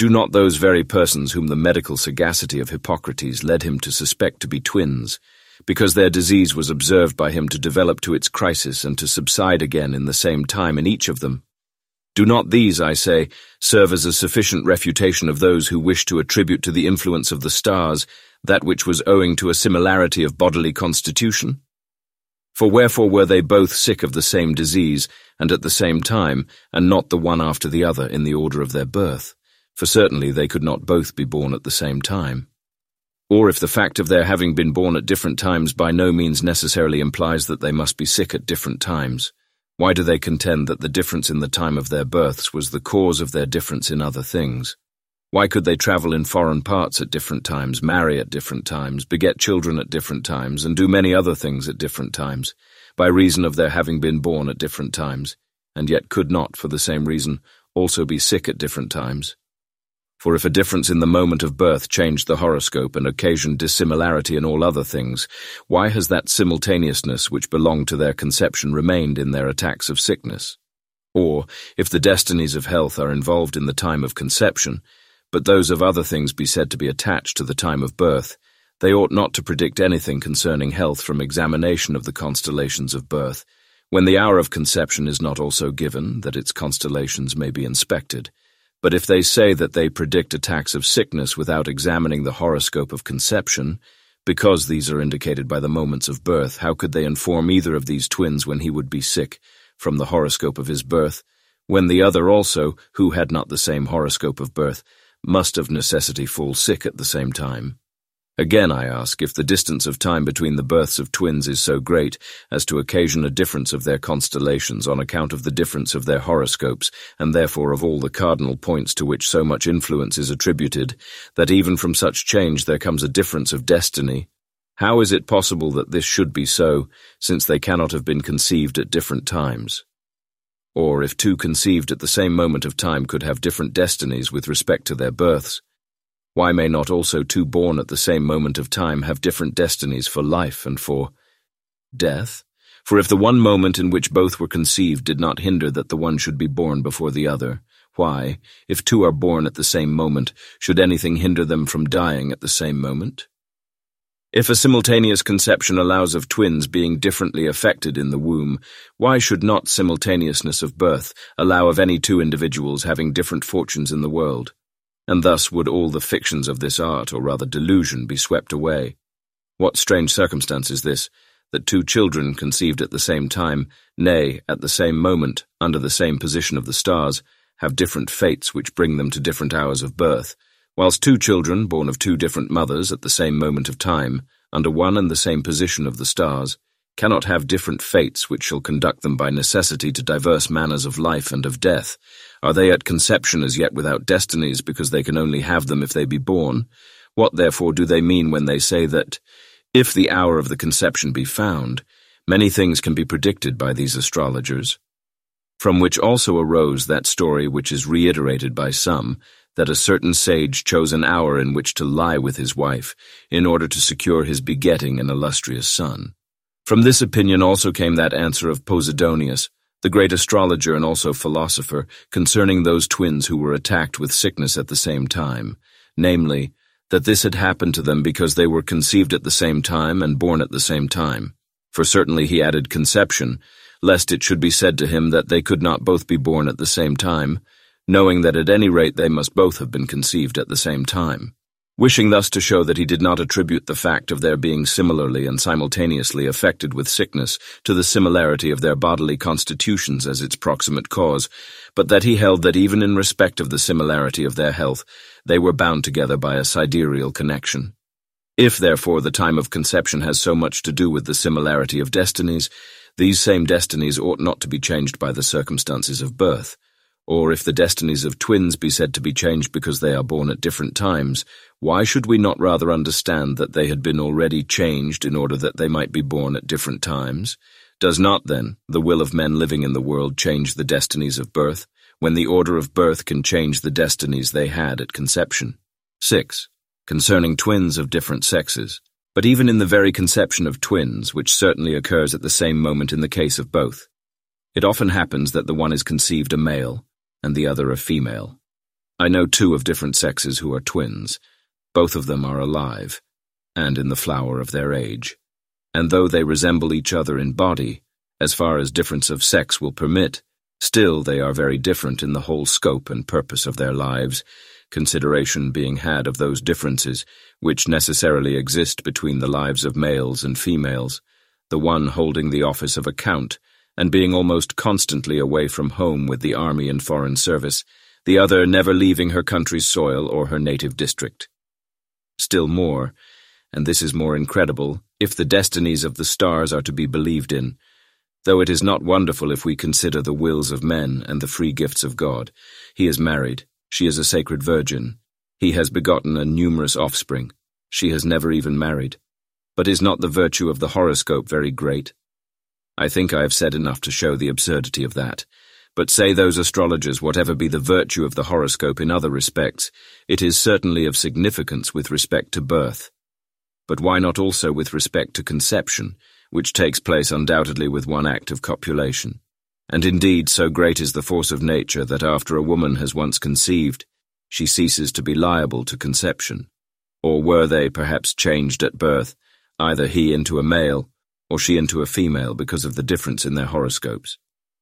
Do not those very persons whom the medical sagacity of Hippocrates led him to suspect to be twins, because their disease was observed by him to develop to its crisis and to subside again in the same time in each of them? Do not these, I say, serve as a sufficient refutation of those who wish to attribute to the influence of the stars that which was owing to a similarity of bodily constitution? For wherefore were they both sick of the same disease, and at the same time, and not the one after the other in the order of their birth? For certainly they could not both be born at the same time. Or if the fact of their having been born at different times by no means necessarily implies that they must be sick at different times, why do they contend that the difference in the time of their births was the cause of their difference in other things? Why could they travel in foreign parts at different times, marry at different times, beget children at different times, and do many other things at different times, by reason of their having been born at different times, and yet could not, for the same reason, also be sick at different times? For if a difference in the moment of birth changed the horoscope and occasioned dissimilarity in all other things, why has that simultaneousness which belonged to their conception remained in their attacks of sickness? Or, if the destinies of health are involved in the time of conception, but those of other things be said to be attached to the time of birth, they ought not to predict anything concerning health from examination of the constellations of birth, when the hour of conception is not also given, that its constellations may be inspected. But if they say that they predict attacks of sickness without examining the horoscope of conception, because these are indicated by the moments of birth, how could they inform either of these twins when he would be sick, from the horoscope of his birth, when the other also, who had not the same horoscope of birth, must of necessity fall sick at the same time? Again, I ask, if the distance of time between the births of twins is so great as to occasion a difference of their constellations on account of the difference of their horoscopes, and therefore of all the cardinal points to which so much influence is attributed, that even from such change there comes a difference of destiny, how is it possible that this should be so, since they cannot have been conceived at different times? Or if two conceived at the same moment of time could have different destinies with respect to their births, why may not also two born at the same moment of time have different destinies for life and for death? For if the one moment in which both were conceived did not hinder that the one should be born before the other, why, if two are born at the same moment, should anything hinder them from dying at the same moment? If a simultaneous conception allows of twins being differently affected in the womb, why should not simultaneousness of birth allow of any two individuals having different fortunes in the world? And thus would all the fictions of this art, or rather delusion, be swept away. What strange circumstance is this, that two children conceived at the same time, nay, at the same moment, under the same position of the stars, have different fates which bring them to different hours of birth, whilst two children, born of two different mothers at the same moment of time, under one and the same position of the stars, cannot have different fates which shall conduct them by necessity to diverse manners of life and of death? Are they at conception as yet without destinies, because they can only have them if they be born? What therefore do they mean when they say that, if the hour of the conception be found, many things can be predicted by these astrologers? From which also arose that story which is reiterated by some, that a certain sage chose an hour in which to lie with his wife, in order to secure his begetting an illustrious son. From this opinion also came that answer of Posidonius, the great astrologer and also philosopher, concerning those twins who were attacked with sickness at the same time, namely, that this had happened to them because they were conceived at the same time and born at the same time. For certainly he added conception, lest it should be said to him that they could not both be born at the same time, knowing that at any rate they must both have been conceived at the same time. Wishing thus to show that he did not attribute the fact of their being similarly and simultaneously affected with sickness to the similarity of their bodily constitutions as its proximate cause, but that he held that even in respect of the similarity of their health, they were bound together by a sidereal connection. If, therefore, the time of conception has so much to do with the similarity of destinies, these same destinies ought not to be changed by the circumstances of birth. Or if the destinies of twins be said to be changed because they are born at different times, why should we not rather understand that they had been already changed in order that they might be born at different times? Does not, then, the will of men living in the world change the destinies of birth, when the order of birth can change the destinies they had at conception? 6. Concerning twins of different sexes. But even in the very conception of twins, which certainly occurs at the same moment in the case of both, it often happens that the one is conceived a male, and the other a female. I know 2 of different sexes who are twins. Both of them are alive, and in the flower of their age. And though they resemble each other in body, as far as difference of sex will permit, still they are very different in the whole scope and purpose of their lives, consideration being had of those differences which necessarily exist between the lives of males and females, the one holding the office of a count, and being almost constantly away from home with the army and foreign service, the other never leaving her country's soil or her native district. Still more, and this is more incredible, if the destinies of the stars are to be believed in, though it is not wonderful if we consider the wills of men and the free gifts of God. He is married, she is a sacred virgin, he has begotten a numerous offspring, she has never even married. But is not the virtue of the horoscope very great? I think I have said enough to show the absurdity of that. But say those astrologers whatever be the virtue of the horoscope in other respects, it is certainly of significance with respect to birth. But why not also with respect to conception, which takes place undoubtedly with one act of copulation? And indeed so great is the force of nature that after a woman has once conceived, she ceases to be liable to conception. Or were they perhaps changed at birth, either he into a male, or she into a female because of the difference in their horoscopes?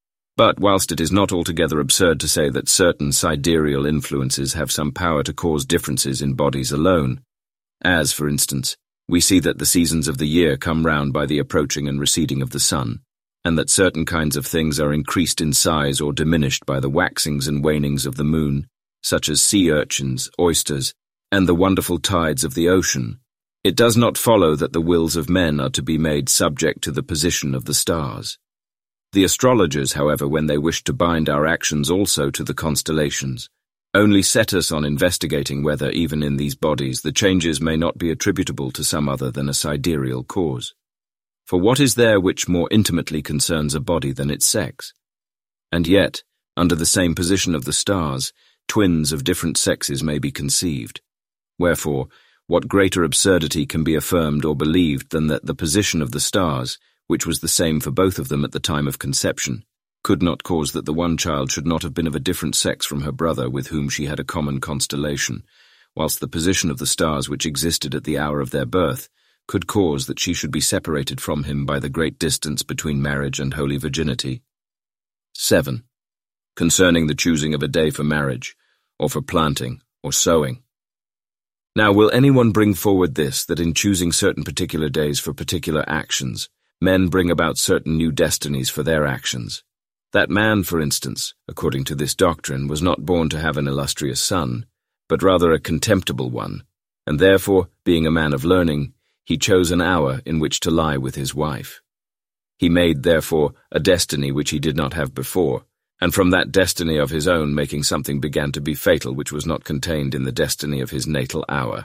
But whilst it is not altogether absurd to say that certain sidereal influences have some power to cause differences in bodies alone, as, for instance, we see that the seasons of the year come round by the approaching and receding of the sun, and that certain kinds of things are increased in size or diminished by the waxings and wanings of the moon, such as sea urchins, oysters, and the wonderful tides of the ocean, it does not follow that the wills of men are to be made subject to the position of the stars. The astrologers, however, when they wish to bind our actions also to the constellations, only set us on investigating whether even in these bodies the changes may not be attributable to some other than a sidereal cause. For what is there which more intimately concerns a body than its sex? And yet, under the same position of the stars, twins of different sexes may be conceived. Wherefore, what greater absurdity can be affirmed or believed than that the position of the stars, which was the same for both of them at the time of conception, could not cause that the one child should not have been of a different sex from her brother with whom she had a common constellation, whilst the position of the stars which existed at the hour of their birth could cause that she should be separated from him by the great distance between marriage and holy virginity. 7. Concerning the choosing of a day for marriage, or for planting, or sowing. Now will anyone bring forward this, that in choosing certain particular days for particular actions, men bring about certain new destinies for their actions? That man, for instance, according to this doctrine, was not born to have an illustrious son, but rather a contemptible one, and therefore, being a man of learning, he chose an hour in which to lie with his wife. He made, therefore, a destiny which he did not have before, and from that destiny of his own making something began to be fatal which was not contained in the destiny of his natal hour.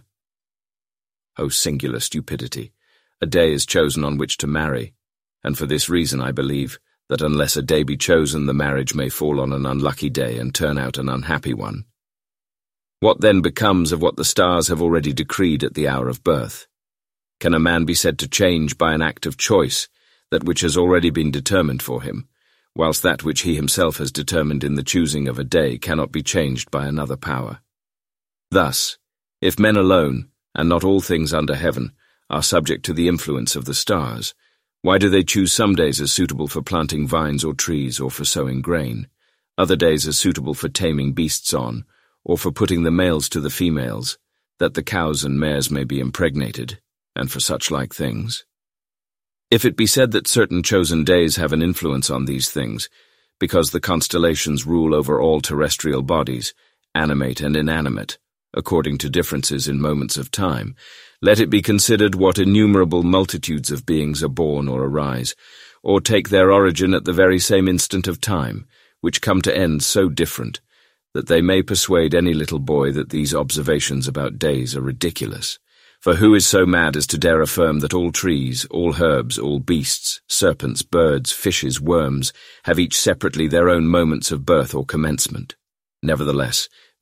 O singular stupidity! A day is chosen on which to marry, and for this reason I believe that unless a day be chosen the marriage may fall on an unlucky day and turn out an unhappy one. What then becomes of what the stars have already decreed at the hour of birth? Can a man be said to change by an act of choice that which has already been determined for him, whilst that which he himself has determined in the choosing of a day cannot be changed by another power? Thus, if men alone, and not all things under heaven, are subject to the influence of the stars, why do they choose some days as suitable for planting vines or trees or for sowing grain, other days as suitable for taming beasts on, or for putting the males to the females, that the cows and mares may be impregnated, and for such like things? If it be said that certain chosen days have an influence on these things, because the constellations rule over all terrestrial bodies, animate and inanimate, according to differences in moments of time, let it be considered what innumerable multitudes of beings are born or arise, or take their origin at the very same instant of time, which come to ends so different, that they may persuade any little boy that these observations about days are ridiculous. For who is so mad as to dare affirm that all trees, all herbs, all beasts, serpents, birds, fishes, worms, have each separately their own moments of birth or commencement? Nevertheless,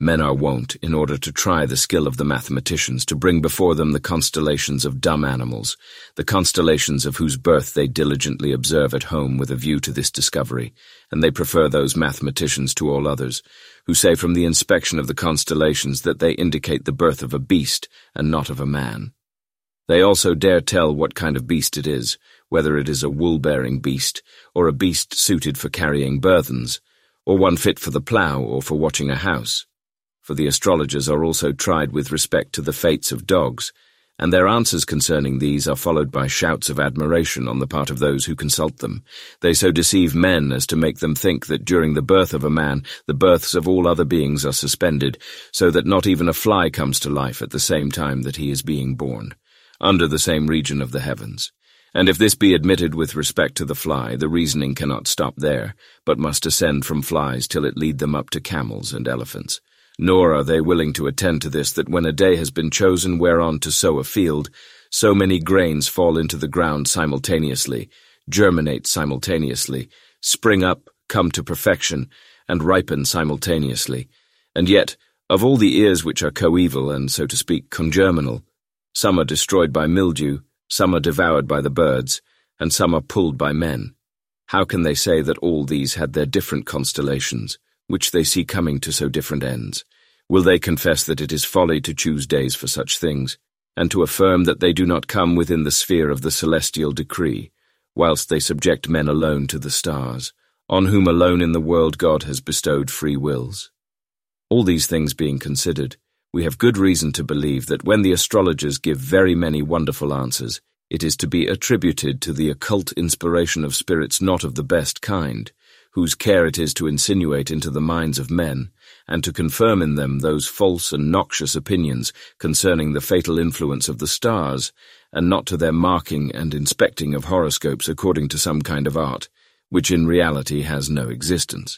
Men are wont, in order to try the skill of the mathematicians, to bring before them the constellations of dumb animals, the constellations of whose birth they diligently observe at home with a view to this discovery, and they prefer those mathematicians to all others, who say from the inspection of the constellations that they indicate the birth of a beast and not of a man. They also dare tell what kind of beast it is, whether it is a wool-bearing beast, or a beast suited for carrying burthens, or one fit for the plough or for watching a house. For the astrologers are also tried with respect to the fates of dogs, and their answers concerning these are followed by shouts of admiration on the part of those who consult them. They so deceive men as to make them think that during the birth of a man the births of all other beings are suspended, so that not even a fly comes to life at the same time that he is being born, under the same region of the heavens. And if this be admitted with respect to the fly, the reasoning cannot stop there, but must ascend from flies till it lead them up to camels and elephants. Nor are they willing to attend to this, that when a day has been chosen whereon to sow a field, so many grains fall into the ground simultaneously, germinate simultaneously, spring up, come to perfection, and ripen simultaneously. And yet, of all the ears which are coeval and, so to speak, congerminal, some are destroyed by mildew, some are devoured by the birds, and some are pulled by men. How can they say that all these had their different constellations, which they see coming to so different ends? Will they confess that it is folly to choose days for such things, and to affirm that they do not come within the sphere of the celestial decree, whilst they subject men alone to the stars, on whom alone in the world God has bestowed free wills? All these things being considered, we have good reason to believe that when the astrologers give very many wonderful answers, it is to be attributed to the occult inspiration of spirits not of the best kind, whose care it is to insinuate into the minds of men, and to confirm in them those false and noxious opinions concerning the fatal influence of the stars, and not to their marking and inspecting of horoscopes according to some kind of art, which in reality has no existence.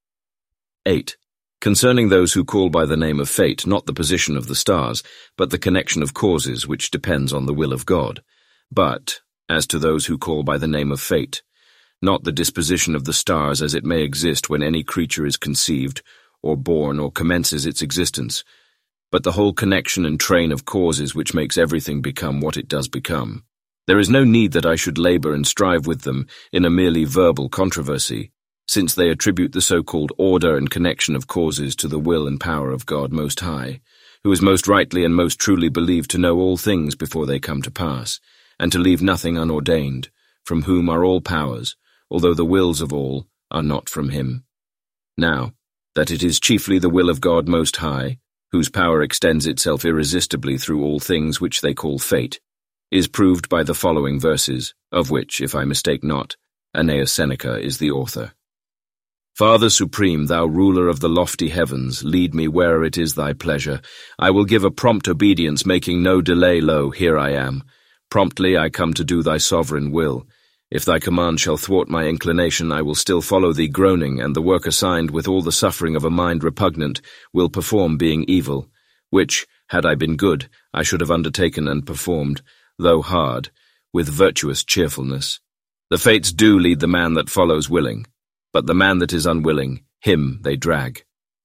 8. Concerning those who call by the name of fate not the position of the stars, but the connection of causes which depends on the will of God, but, as to those who call by the name of fate, not the disposition of the stars as it may exist when any creature is conceived, or born, or commences its existence, but the whole connection and train of causes which makes everything become what it does become. There is no need that I should labor and strive with them in a merely verbal controversy, since they attribute the so-called order and connection of causes to the will and power of God Most High, who is most rightly and most truly believed to know all things before they come to pass, and to leave nothing unordained, from whom are all powers, although the wills of all are not from him. Now, that it is chiefly the will of God Most High, whose power extends itself irresistibly through all things which they call fate, is proved by the following verses, of which, if I mistake not, Annaeus Seneca is the author. Father supreme, thou ruler of the lofty heavens, lead me where it is thy pleasure. I will give a prompt obedience, making no delay. Lo, here I am. Promptly I come to do thy sovereign will. If thy command shall thwart my inclination, I will still follow thee groaning, and the work assigned with all the suffering of a mind repugnant will perform being evil, which, had I been good, I should have undertaken and performed, though hard, with virtuous cheerfulness. The fates do lead the man that follows willing, but the man that is unwilling, him they drag.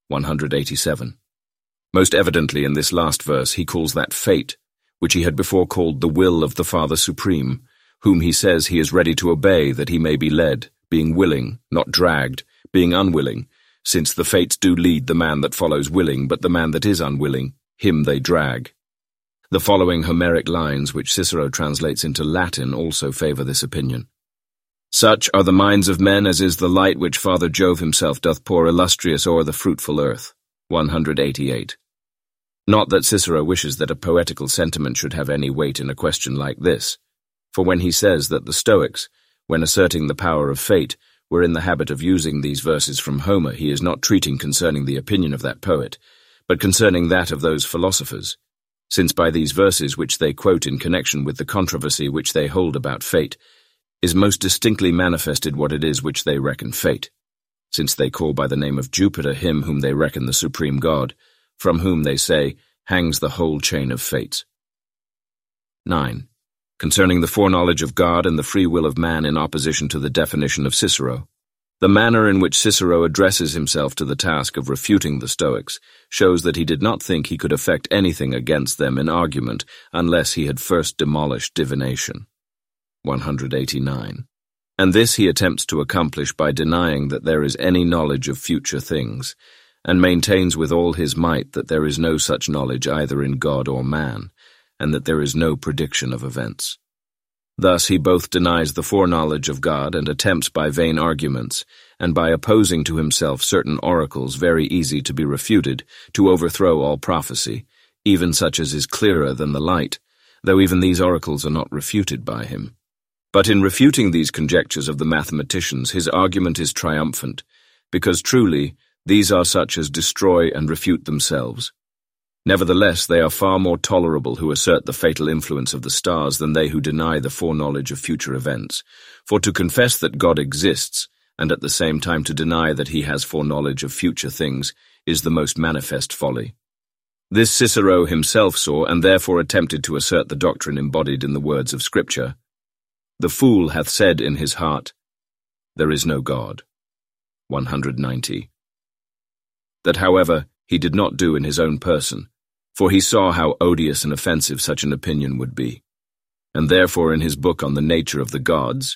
187. Most evidently in this last verse he calls that fate, which he had before called the will of the Father Supreme, whom he says he is ready to obey that he may be led, being willing, not dragged, being unwilling, since the fates do lead the man that follows willing, but the man that is unwilling, him they drag. The following Homeric lines, which Cicero translates into Latin, also favour this opinion. Such are the minds of men as is the light which Father Jove himself doth pour illustrious o'er the fruitful earth. 188. Not that Cicero wishes that a poetical sentiment should have any weight in a question like this, for when he says that the Stoics, when asserting the power of fate, were in the habit of using these verses from Homer, he is not treating concerning the opinion of that poet, but concerning that of those philosophers, since by these verses which they quote in connection with the controversy which they hold about fate, is most distinctly manifested what it is which they reckon fate, since they call by the name of Jupiter him whom they reckon the supreme God, from whom, they say, hangs the whole chain of fates. 9. Concerning the foreknowledge of God and the free will of man in opposition to the definition of Cicero. The manner in which Cicero addresses himself to the task of refuting the Stoics shows that he did not think he could effect anything against them in argument unless he had first demolished divination. 189. And this he attempts to accomplish by denying that there is any knowledge of future things, and maintains with all his might that there is no such knowledge either in God or man, and that there is no prediction of events. Thus he both denies the foreknowledge of God and attempts by vain arguments, and by opposing to himself certain oracles very easy to be refuted, to overthrow all prophecy, even such as is clearer than the light, though even these oracles are not refuted by him. But in refuting these conjectures of the mathematicians, his argument is triumphant, because truly these are such as destroy and refute themselves. Nevertheless, they are far more tolerable who assert the fatal influence of the stars than they who deny the foreknowledge of future events. For to confess that God exists, and at the same time to deny that he has foreknowledge of future things, is the most manifest folly. This Cicero himself saw, and therefore attempted to assert the doctrine embodied in the words of Scripture. The fool hath said in his heart, there is no God. 190. That, however, he did not do in his own person, for he saw how odious and offensive such an opinion would be. And therefore in his book on the nature of the gods,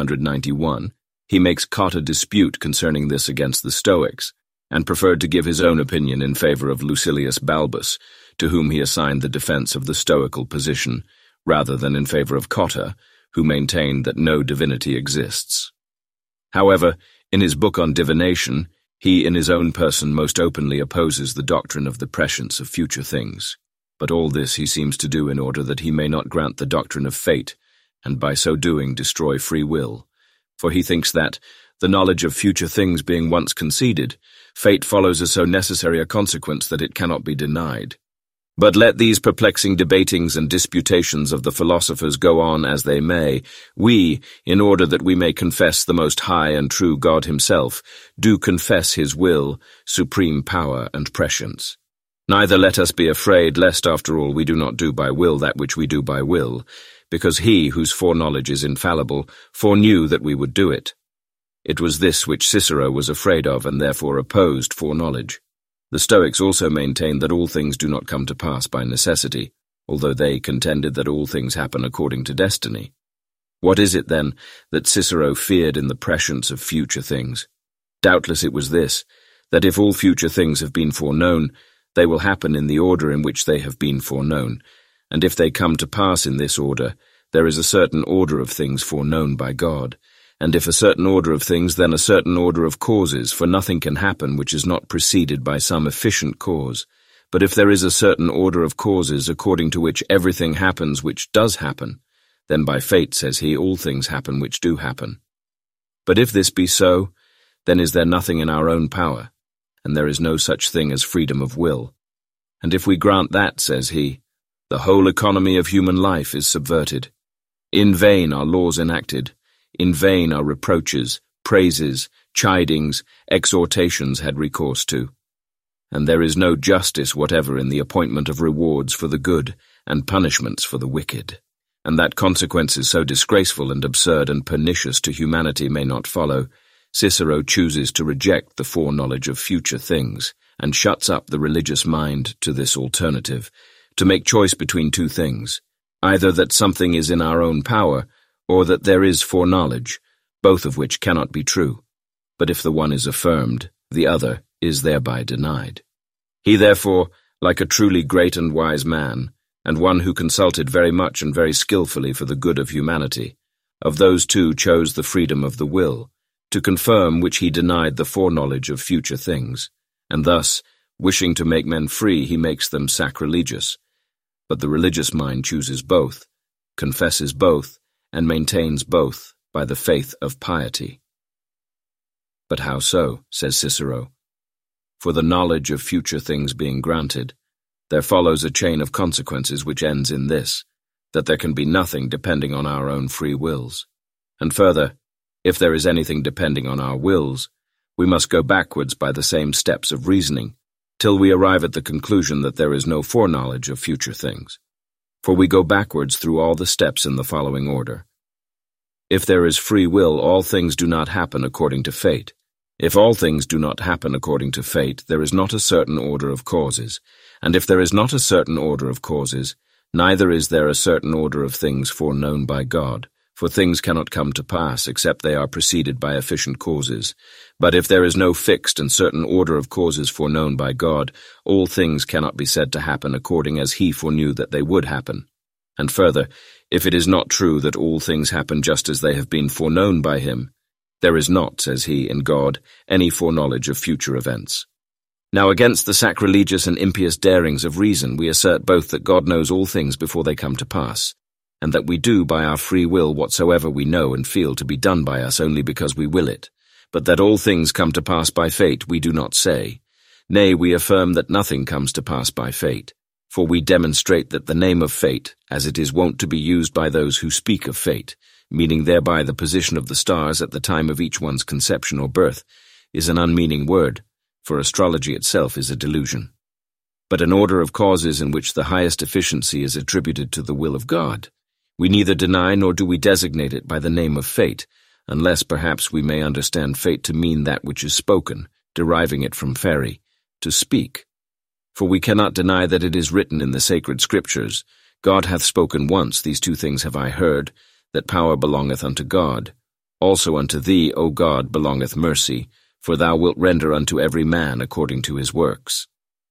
191, he makes caught a dispute concerning this against the Stoics, and preferred to give his own opinion in favor of Lucilius Balbus, to whom he assigned the defense of the Stoical position, rather than in favor of Cotta, who maintained that no divinity exists. However, in his book on divination, he in his own person most openly opposes the doctrine of the prescience of future things, but all this he seems to do in order that he may not grant the doctrine of fate, and by so doing destroy free will, for he thinks that, the knowledge of future things being once conceded, fate follows as so necessary a consequence that it cannot be denied. But let these perplexing debatings and disputations of the philosophers go on as they may, we, in order that we may confess the most high and true God himself, do confess his will, supreme power, and prescience. Neither let us be afraid lest after all we do not do by will that which we do by will, because he, whose foreknowledge is infallible, foreknew that we would do it. It was this which Cicero was afraid of and therefore opposed foreknowledge. The Stoics also maintained that all things do not come to pass by necessity, although they contended that all things happen according to destiny. What is it, then, that Cicero feared in the prescience of future things? Doubtless it was this, that if all future things have been foreknown, they will happen in the order in which they have been foreknown, and if they come to pass in this order, there is a certain order of things foreknown by God. And if a certain order of things, then a certain order of causes, for nothing can happen which is not preceded by some efficient cause. But if there is a certain order of causes according to which everything happens which does happen, then by fate, says he, all things happen which do happen. But if this be so, then is there nothing in our own power, and there is no such thing as freedom of will. And if we grant that, says he, the whole economy of human life is subverted. In vain are laws enacted. In vain are reproaches, praises, chidings, exhortations had recourse to. And there is no justice whatever in the appointment of rewards for the good and punishments for the wicked. And that consequences so disgraceful and absurd and pernicious to humanity may not follow, Cicero chooses to reject the foreknowledge of future things, and shuts up the religious mind to this alternative, to make choice between two things, either that something is in our own power, or that there is foreknowledge, both of which cannot be true. But if the one is affirmed, the other is thereby denied. He therefore, like a truly great and wise man, and one who consulted very much and very skillfully for the good of humanity, of those two chose the freedom of the will, to confirm which he denied the foreknowledge of future things, and thus, wishing to make men free, he makes them sacrilegious. But the religious mind chooses both, confesses both, and maintains both by the faith of piety. But how so, says Cicero? For the knowledge of future things being granted, there follows a chain of consequences which ends in this, that there can be nothing depending on our own free wills. And further, if there is anything depending on our wills, we must go backwards by the same steps of reasoning, till we arrive at the conclusion that there is no foreknowledge of future things. For we go backwards through all the steps in the following order. If there is free will, all things do not happen according to fate. If all things do not happen according to fate, there is not a certain order of causes. And if there is not a certain order of causes, neither is there a certain order of things foreknown by God. For things cannot come to pass except they are preceded by efficient causes. But if there is no fixed and certain order of causes foreknown by God, all things cannot be said to happen according as he foreknew that they would happen. And further, if it is not true that all things happen just as they have been foreknown by him, there is not, says he, in God, any foreknowledge of future events. Now against the sacrilegious and impious darings of reason we assert both that God knows all things before they come to pass, and that we do by our free will whatsoever we know and feel to be done by us only because we will it, but that all things come to pass by fate we do not say. Nay, we affirm that nothing comes to pass by fate, for we demonstrate that the name of fate, as it is wont to be used by those who speak of fate, meaning thereby the position of the stars at the time of each one's conception or birth, is an unmeaning word, for astrology itself is a delusion. But an order of causes in which the highest efficiency is attributed to the will of God, we neither deny nor do we designate it by the name of fate, unless perhaps we may understand fate to mean that which is spoken, deriving it from fere, to speak. For we cannot deny that it is written in the sacred scriptures, God hath spoken once, these two things have I heard, that power belongeth unto God. Also unto thee, O God, belongeth mercy, for thou wilt render unto every man according to his works.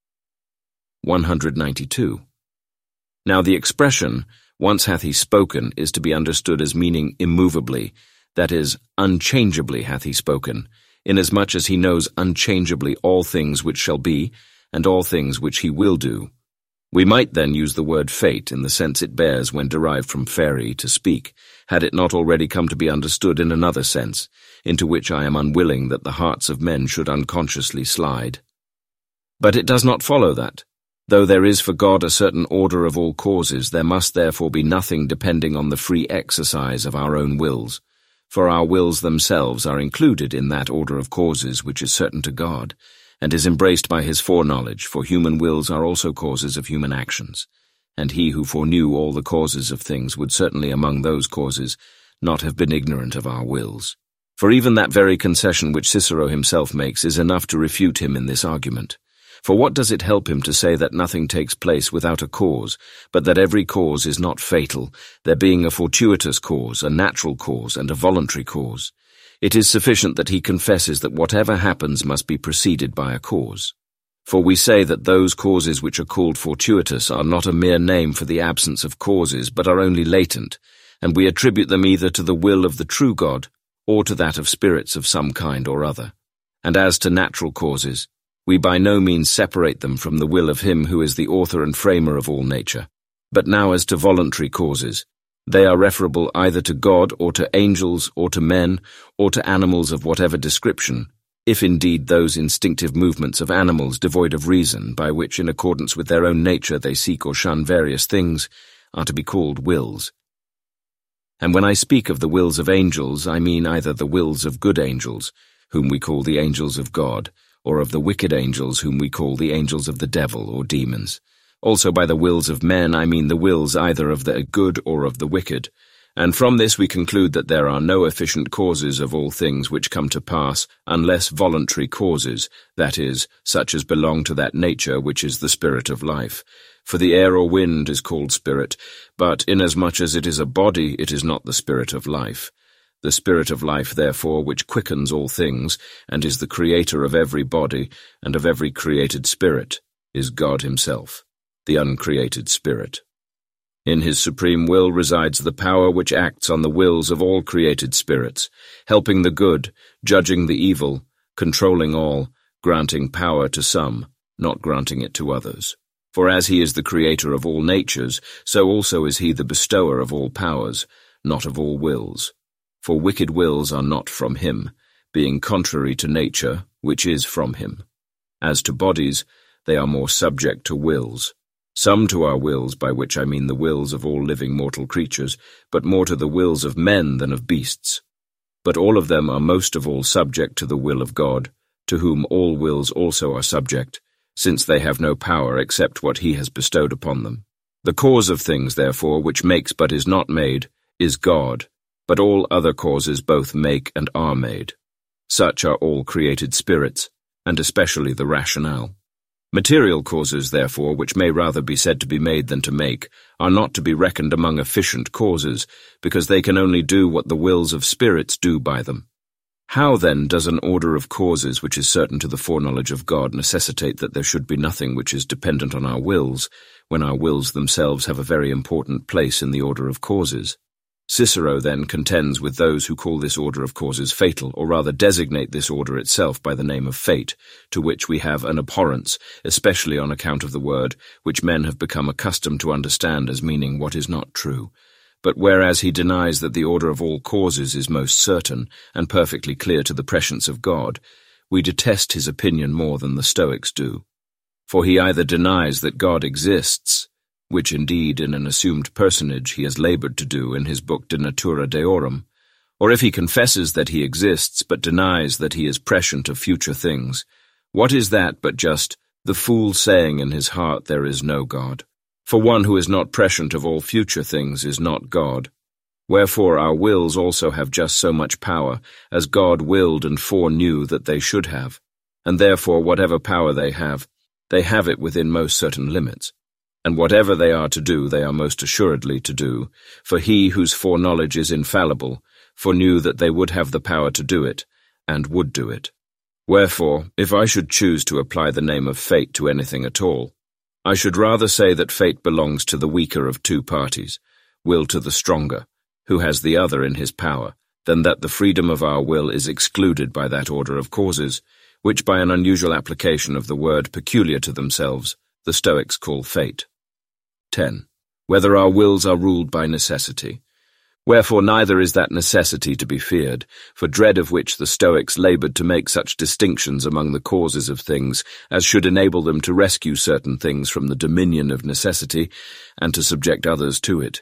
192. Now the expression, once hath he spoken, is to be understood as meaning immovably, that is, unchangeably hath he spoken, inasmuch as he knows unchangeably all things which shall be, and all things which he will do. We might then use the word fate in the sense it bears when derived from fere, to speak, had it not already come to be understood in another sense, into which I am unwilling that the hearts of men should unconsciously slide. But it does not follow that, though there is for God a certain order of all causes, there must therefore be nothing depending on the free exercise of our own wills, for our wills themselves are included in that order of causes which is certain to God, and is embraced by his foreknowledge, for human wills are also causes of human actions, and he who foreknew all the causes of things would certainly among those causes not have been ignorant of our wills. For even that very concession which Cicero himself makes is enough to refute him in this argument. For what does it help him to say that nothing takes place without a cause, but that every cause is not fatal, there being a fortuitous cause, a natural cause, and a voluntary cause? It is sufficient that he confesses that whatever happens must be preceded by a cause. For we say that those causes which are called fortuitous are not a mere name for the absence of causes, but are only latent, and we attribute them either to the will of the true God, or to that of spirits of some kind or other. And as to natural causes, we by no means separate them from the will of him who is the author and framer of all nature. But now as to voluntary causes, they are referable either to God or to angels or to men or to animals of whatever description, if indeed those instinctive movements of animals devoid of reason, by which in accordance with their own nature they seek or shun various things, are to be called wills. And when I speak of the wills of angels, I mean either the wills of good angels, whom we call the angels of God, or of the wicked angels, whom we call the angels of the devil or demons. Also by the wills of men I mean the wills either of the good or of the wicked, and from this we conclude that there are no efficient causes of all things which come to pass unless voluntary causes, that is, such as belong to that nature which is the spirit of life. For the air or wind is called spirit, but inasmuch as it is a body it is not the spirit of life. The spirit of life, therefore, which quickens all things, and is the creator of every body and of every created spirit, is God himself, the uncreated spirit. In his supreme will resides the power which acts on the wills of all created spirits, helping the good, judging the evil, controlling all, granting power to some, not granting it to others. For as he is the creator of all natures, so also is he the bestower of all powers, not of all wills. For wicked wills are not from him, being contrary to nature, which is from him. As to bodies, they are more subject to wills. Some to our wills, by which I mean the wills of all living mortal creatures, but more to the wills of men than of beasts. But all of them are most of all subject to the will of God, to whom all wills also are subject, since they have no power except what he has bestowed upon them. The cause of things, therefore, which makes but is not made, is God, but all other causes both make and are made. Such are all created spirits, and especially the rationale. Material causes, therefore, which may rather be said to be made than to make, are not to be reckoned among efficient causes, because they can only do what the wills of spirits do by them. How, then, does an order of causes which is certain to the foreknowledge of God necessitate that there should be nothing which is dependent on our wills, when our wills themselves have a very important place in the order of causes? Cicero, then, contends with those who call this order of causes fatal, or rather designate this order itself by the name of fate, to which we have an abhorrence, especially on account of the word, which men have become accustomed to understand as meaning what is not true. But whereas he denies that the order of all causes is most certain and perfectly clear to the prescience of God, we detest his opinion more than the Stoics do. For he either denies that God exists, which indeed in an assumed personage he has laboured to do in his book De Natura Deorum, or if he confesses that he exists but denies that he is prescient of future things, what is that but just the fool saying in his heart there is no God? For one who is not prescient of all future things is not God. Wherefore our wills also have just so much power as God willed and foreknew that they should have, and therefore whatever power they have it within most certain limits. And whatever they are to do, they are most assuredly to do, for he whose foreknowledge is infallible foreknew that they would have the power to do it, and would do it. Wherefore, if I should choose to apply the name of fate to anything at all, I should rather say that fate belongs to the weaker of two parties, will to the stronger, who has the other in his power, than that the freedom of our will is excluded by that order of causes, which by an unusual application of the word peculiar to themselves, the Stoics call fate. 10. Whether our wills are ruled by necessity. Wherefore neither is that necessity to be feared, for dread of which the Stoics laboured to make such distinctions among the causes of things as should enable them to rescue certain things from the dominion of necessity, and to subject others to it.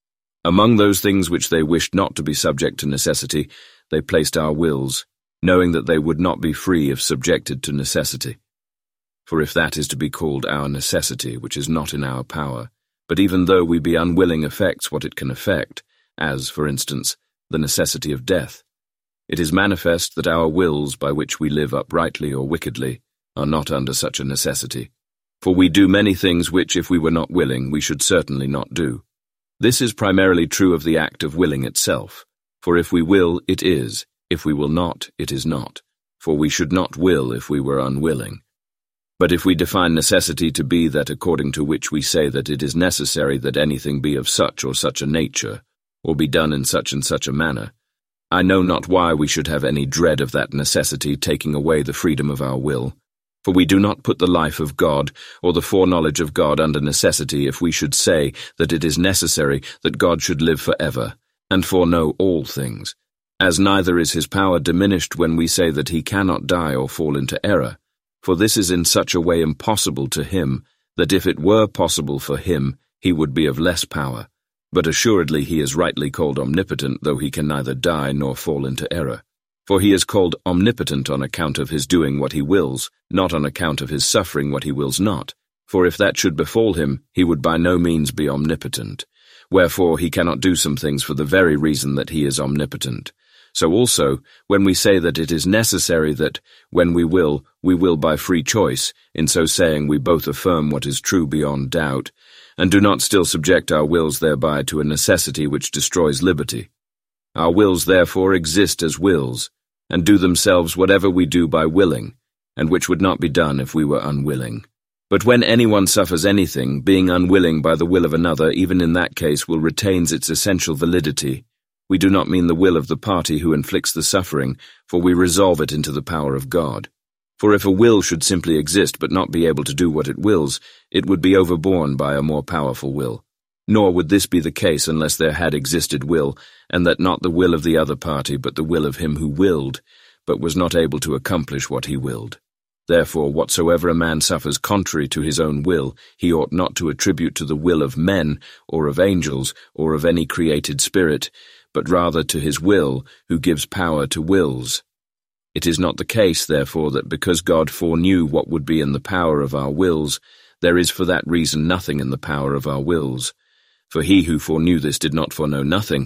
Among those things which they wished not to be subject to necessity, they placed our wills, knowing that they would not be free if subjected to necessity. For if that is to be called our necessity, which is not in our power, but even though we be unwilling affects what it can effect, as, for instance, the necessity of death, it is manifest that our wills by which we live uprightly or wickedly are not under such a necessity. For we do many things which, if we were not willing, we should certainly not do. This is primarily true of the act of willing itself, for if we will, it is, if we will not, it is not, for we should not will if we were unwilling. But if we define necessity to be that according to which we say that it is necessary that anything be of such or such a nature, or be done in such and such a manner, I know not why we should have any dread of that necessity taking away the freedom of our will, for we do not put the life of God or the foreknowledge of God under necessity if we should say that it is necessary that God should live forever, and foreknow all things, as neither is his power diminished when we say that he cannot die or fall into error, for this is in such a way impossible to him, that if it were possible for him, he would be of less power. But assuredly he is rightly called omnipotent, though he can neither die nor fall into error. For he is called omnipotent on account of his doing what he wills, not on account of his suffering what he wills not. For if that should befall him, he would by no means be omnipotent. Wherefore he cannot do some things for the very reason that he is omnipotent. So also, when we say that it is necessary that, when we will by free choice, in so saying we both affirm what is true beyond doubt, and do not still subject our wills thereby to a necessity which destroys liberty. Our wills therefore exist as wills, and do themselves whatever we do by willing, and which would not be done if we were unwilling. But when anyone suffers anything, being unwilling by the will of another, even in that case will retains its essential validity. We do not mean the will of the party who inflicts the suffering, for we resolve it into the power of God. For if a will should simply exist but not be able to do what it wills, it would be overborne by a more powerful will. Nor would this be the case unless there had existed will, and that not the will of the other party but the will of him who willed, but was not able to accomplish what he willed. Therefore, whatsoever a man suffers contrary to his own will, he ought not to attribute to the will of men, or of angels, or of any created spirit, but rather to his will, who gives power to wills. It is not the case, therefore, that because God foreknew what would be in the power of our wills, there is for that reason nothing in the power of our wills. For he who foreknew this did not foreknow nothing,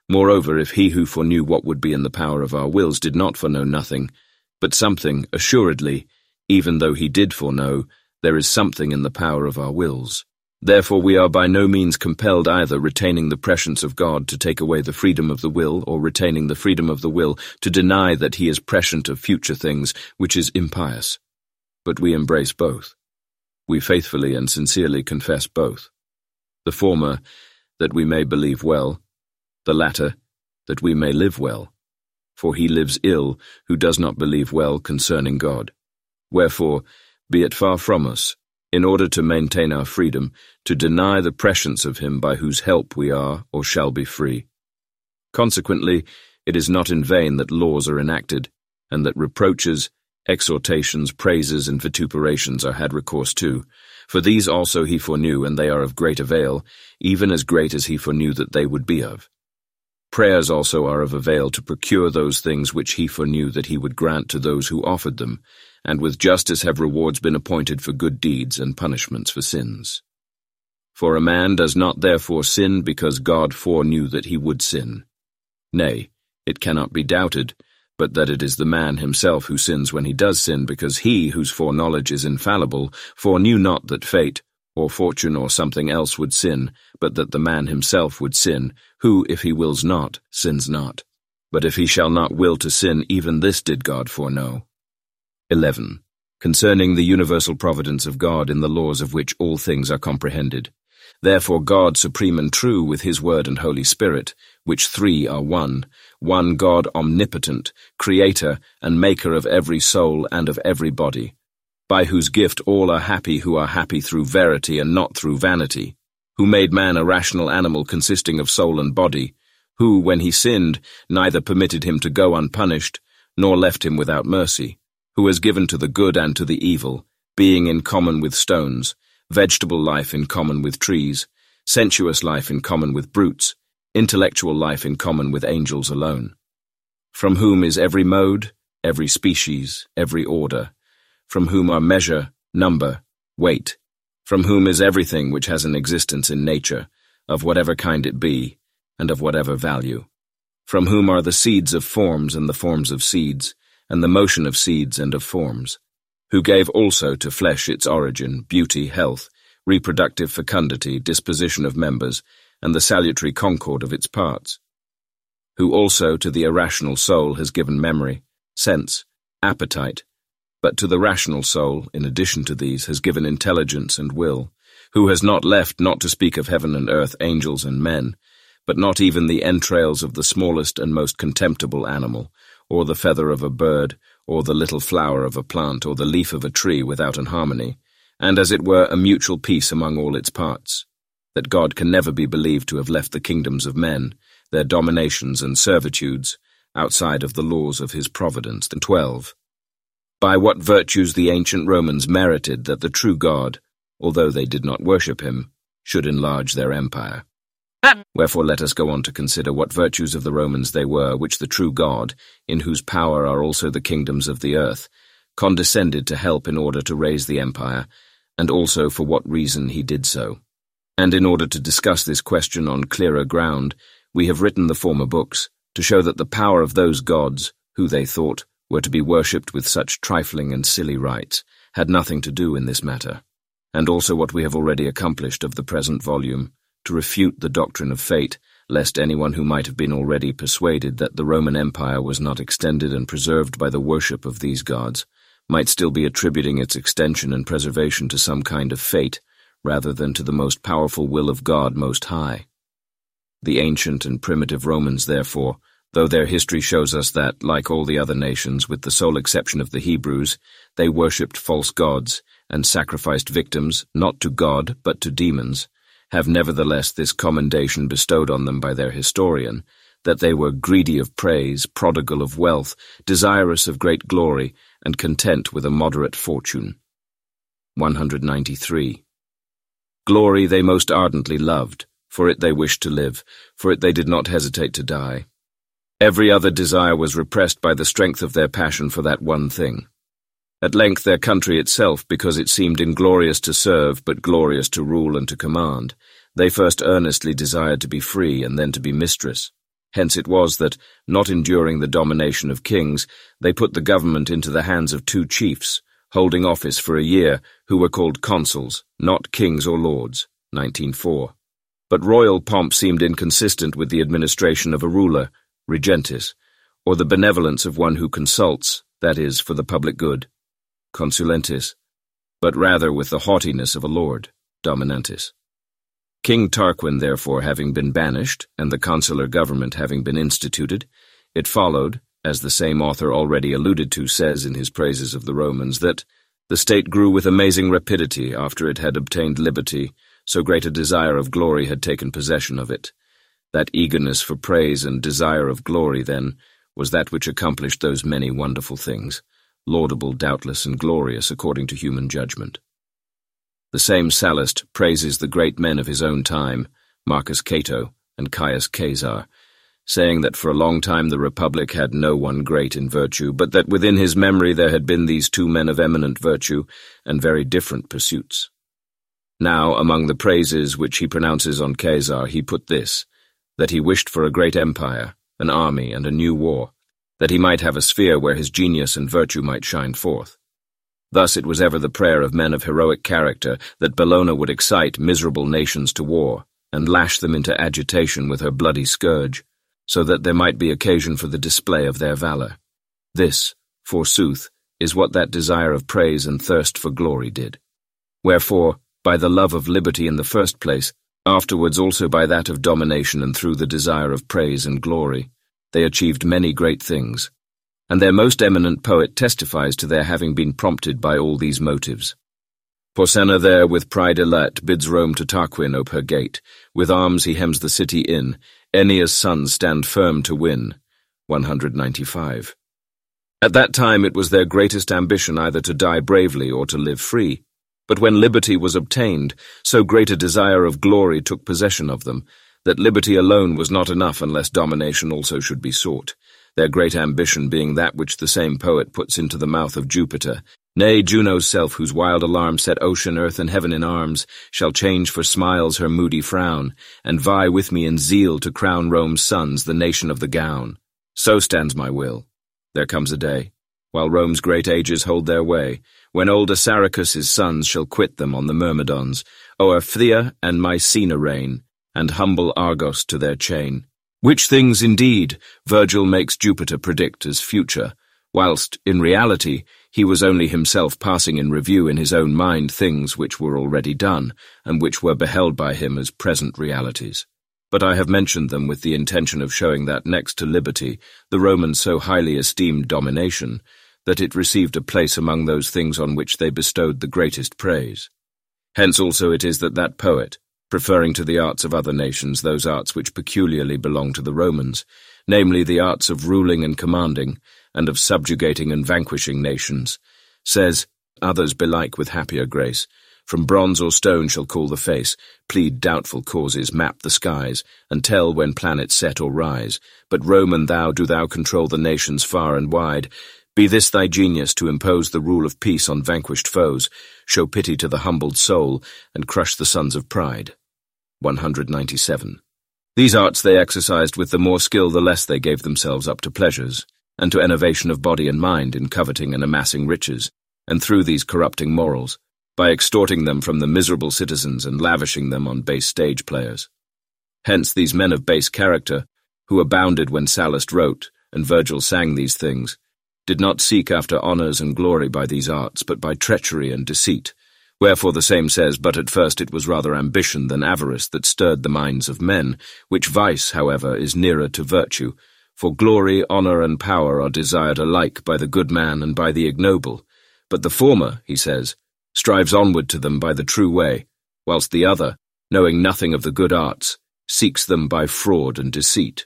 Moreover, if he who foreknew what would be in the power of our wills did not foreknow nothing, but something, assuredly, even though he did foreknow, there is something in the power of our wills. Therefore we are by no means compelled either retaining the prescience of God to take away the freedom of the will, or retaining the freedom of the will to deny that he is prescient of future things, which is impious. But we embrace both. We faithfully and sincerely confess both. The former, that we may believe well, the latter, that we may live well. For he lives ill who does not believe well concerning God. Wherefore, be it far from us, in order to maintain our freedom, to deny the prescience of him by whose help we are or shall be free. Consequently, it is not in vain that laws are enacted, and that reproaches, exhortations, praises, and vituperations are had recourse to. For these also he foreknew, and they are of great avail, even as great as he foreknew that they would be of. Prayers also are of avail to procure those things which he foreknew that he would grant to those who offered them, and with justice have rewards been appointed for good deeds and punishments for sins. For a man does not therefore sin because God foreknew that he would sin. Nay, it cannot be doubted, but that it is the man himself who sins when he does sin, because he, whose foreknowledge is infallible, foreknew not that fate, or fortune, or something else would sin, but that the man himself would sin, who, if he wills not, sins not. But if he shall not will to sin, even this did God foreknow. 11. Concerning the universal providence of God in the laws of which all things are comprehended. Therefore God, supreme and true, with his word and Holy Spirit, which three are one God omnipotent, creator and maker of every soul and of every body, by whose gift all are happy who are happy through verity and not through vanity, who made man a rational animal consisting of soul and body, who, when he sinned, neither permitted him to go unpunished, nor left him without mercy, who has given to the good and to the evil, being in common with stones, vegetable life in common with trees, sensuous life in common with brutes, intellectual life in common with angels alone. From whom is every mode, every species, every order, from whom are measure, number, weight, from whom is everything which has an existence in nature, of whatever kind it be, and of whatever value, from whom are the seeds of forms and the forms of seeds, and the motion of seeds and of forms, who gave also to flesh its origin, beauty, health, reproductive fecundity, disposition of members, and the salutary concord of its parts, who also to the irrational soul has given memory, sense, appetite, but to the rational soul, in addition to these, has given intelligence and will, who has not left, not to speak of heaven and earth, angels and men, but not even the entrails of the smallest and most contemptible animal, or the feather of a bird, or the little flower of a plant, or the leaf of a tree without an harmony, and as it were a mutual peace among all its parts, that God can never be believed to have left the kingdoms of men, their dominations and servitudes, outside of the laws of his providence. 12. By what virtues the ancient Romans merited that the true God, although they did not worship him, should enlarge their empire. Wherefore let us go on to consider what virtues of the Romans they were, which the true God, in whose power are also the kingdoms of the earth, condescended to help in order to raise the empire, and also for what reason he did so. And in order to discuss this question on clearer ground, we have written the former books, to show that the power of those gods, who they thought were to be worshipped with such trifling and silly rites, had nothing to do in this matter, and also what we have already accomplished of the present volume, to refute the doctrine of fate, lest anyone who might have been already persuaded that the Roman Empire was not extended and preserved by the worship of these gods, might still be attributing its extension and preservation to some kind of fate, rather than to the most powerful will of God Most High. The ancient and primitive Romans, therefore, though their history shows us that, like all the other nations, with the sole exception of the Hebrews, they worshipped false gods and sacrificed victims not to God but to demons, have nevertheless this commendation bestowed on them by their historian, that they were greedy of praise, prodigal of wealth, desirous of great glory, and content with a moderate fortune. 193. Glory they most ardently loved, for it they wished to live, for it they did not hesitate to die. Every other desire was repressed by the strength of their passion for that one thing. At length their country itself, because it seemed inglorious to serve, but glorious to rule and to command, they first earnestly desired to be free and then to be mistress. Hence it was that, not enduring the domination of kings, they put the government into the hands of two chiefs, holding office for a year, who were called consuls, not kings or lords, 1904. But royal pomp seemed inconsistent with the administration of a ruler, regentis, or the benevolence of one who consults, that is, for the public good, consulentis, but rather with the haughtiness of a lord, dominantis. King Tarquin, therefore, having been banished, and the consular government having been instituted, it followed, as the same author already alluded to says in his praises of the Romans, that the state grew with amazing rapidity after it had obtained liberty, so great a desire of glory had taken possession of it. That eagerness for praise and desire of glory, then, was that which accomplished those many wonderful things, laudable doubtless and glorious according to human judgment. The same Sallust praises the great men of his own time, Marcus Cato and Caius Caesar, saying that for a long time the Republic had no one great in virtue, but that within his memory there had been these two men of eminent virtue and very different pursuits. Now, among the praises which he pronounces on Caesar, he put this, that he wished for a great empire, an army, and a new war, that he might have a sphere where his genius and virtue might shine forth. Thus it was ever the prayer of men of heroic character that Bellona would excite miserable nations to war, and lash them into agitation with her bloody scourge, so that there might be occasion for the display of their valor. This, forsooth, is what that desire of praise and thirst for glory did. Wherefore, by the love of liberty in the first place, afterwards also by that of domination and through the desire of praise and glory, they achieved many great things, and their most eminent poet testifies to their having been prompted by all these motives. Porsenna there with pride elate bids Rome to Tarquin ope her gate, with arms he hems the city in, Ennia's sons stand firm to win, 195. At that time it was their greatest ambition either to die bravely or to live free, but when liberty was obtained, so great a desire of glory took possession of them, that liberty alone was not enough unless domination also should be sought, their great ambition being that which the same poet puts into the mouth of Jupiter, nay, Juno's self, whose wild alarm set ocean, earth, and heaven in arms, shall change for smiles her moody frown, and vie with me in zeal to crown Rome's sons, the nation of the gown. So stands my will. There comes a day, while Rome's great ages hold their way, when old Assaracus' sons shall quit them on the Myrmidons, o'er Phthia and Mycena reign, and humble Argos to their chain. Which things, indeed, Virgil makes Jupiter predict as future, whilst, in reality, he was only himself passing in review in his own mind things which were already done, and which were beheld by him as present realities. But I have mentioned them with the intention of showing that, next to liberty, the Romans so highly esteemed domination, that it received a place among those things on which they bestowed the greatest praise. Hence also it is that that poet, preferring to the arts of other nations those arts which peculiarly belong to the Romans, namely the arts of ruling and commanding, and of subjugating and vanquishing nations, says, others belike with happier grace, from bronze or stone shall call the face, plead doubtful causes, map the skies, and tell when planets set or rise, but Roman thou do thou control the nations far and wide. Be this thy genius to impose the rule of peace on vanquished foes, show pity to the humbled soul, and crush the sons of pride. 197. These arts they exercised with the more skill the less they gave themselves up to pleasures, and to enervation of body and mind in coveting and amassing riches, and through these corrupting morals, by extorting them from the miserable citizens and lavishing them on base stage players. Hence these men of base character, who abounded when Sallust wrote, and Virgil sang these things, did not seek after honours and glory by these arts, but by treachery and deceit. Wherefore the same says, but at first it was rather ambition than avarice that stirred the minds of men, which vice, however, is nearer to virtue, for glory, honour, and power are desired alike by the good man and by the ignoble, but the former, he says, strives onward to them by the true way, whilst the other, knowing nothing of the good arts, seeks them by fraud and deceit.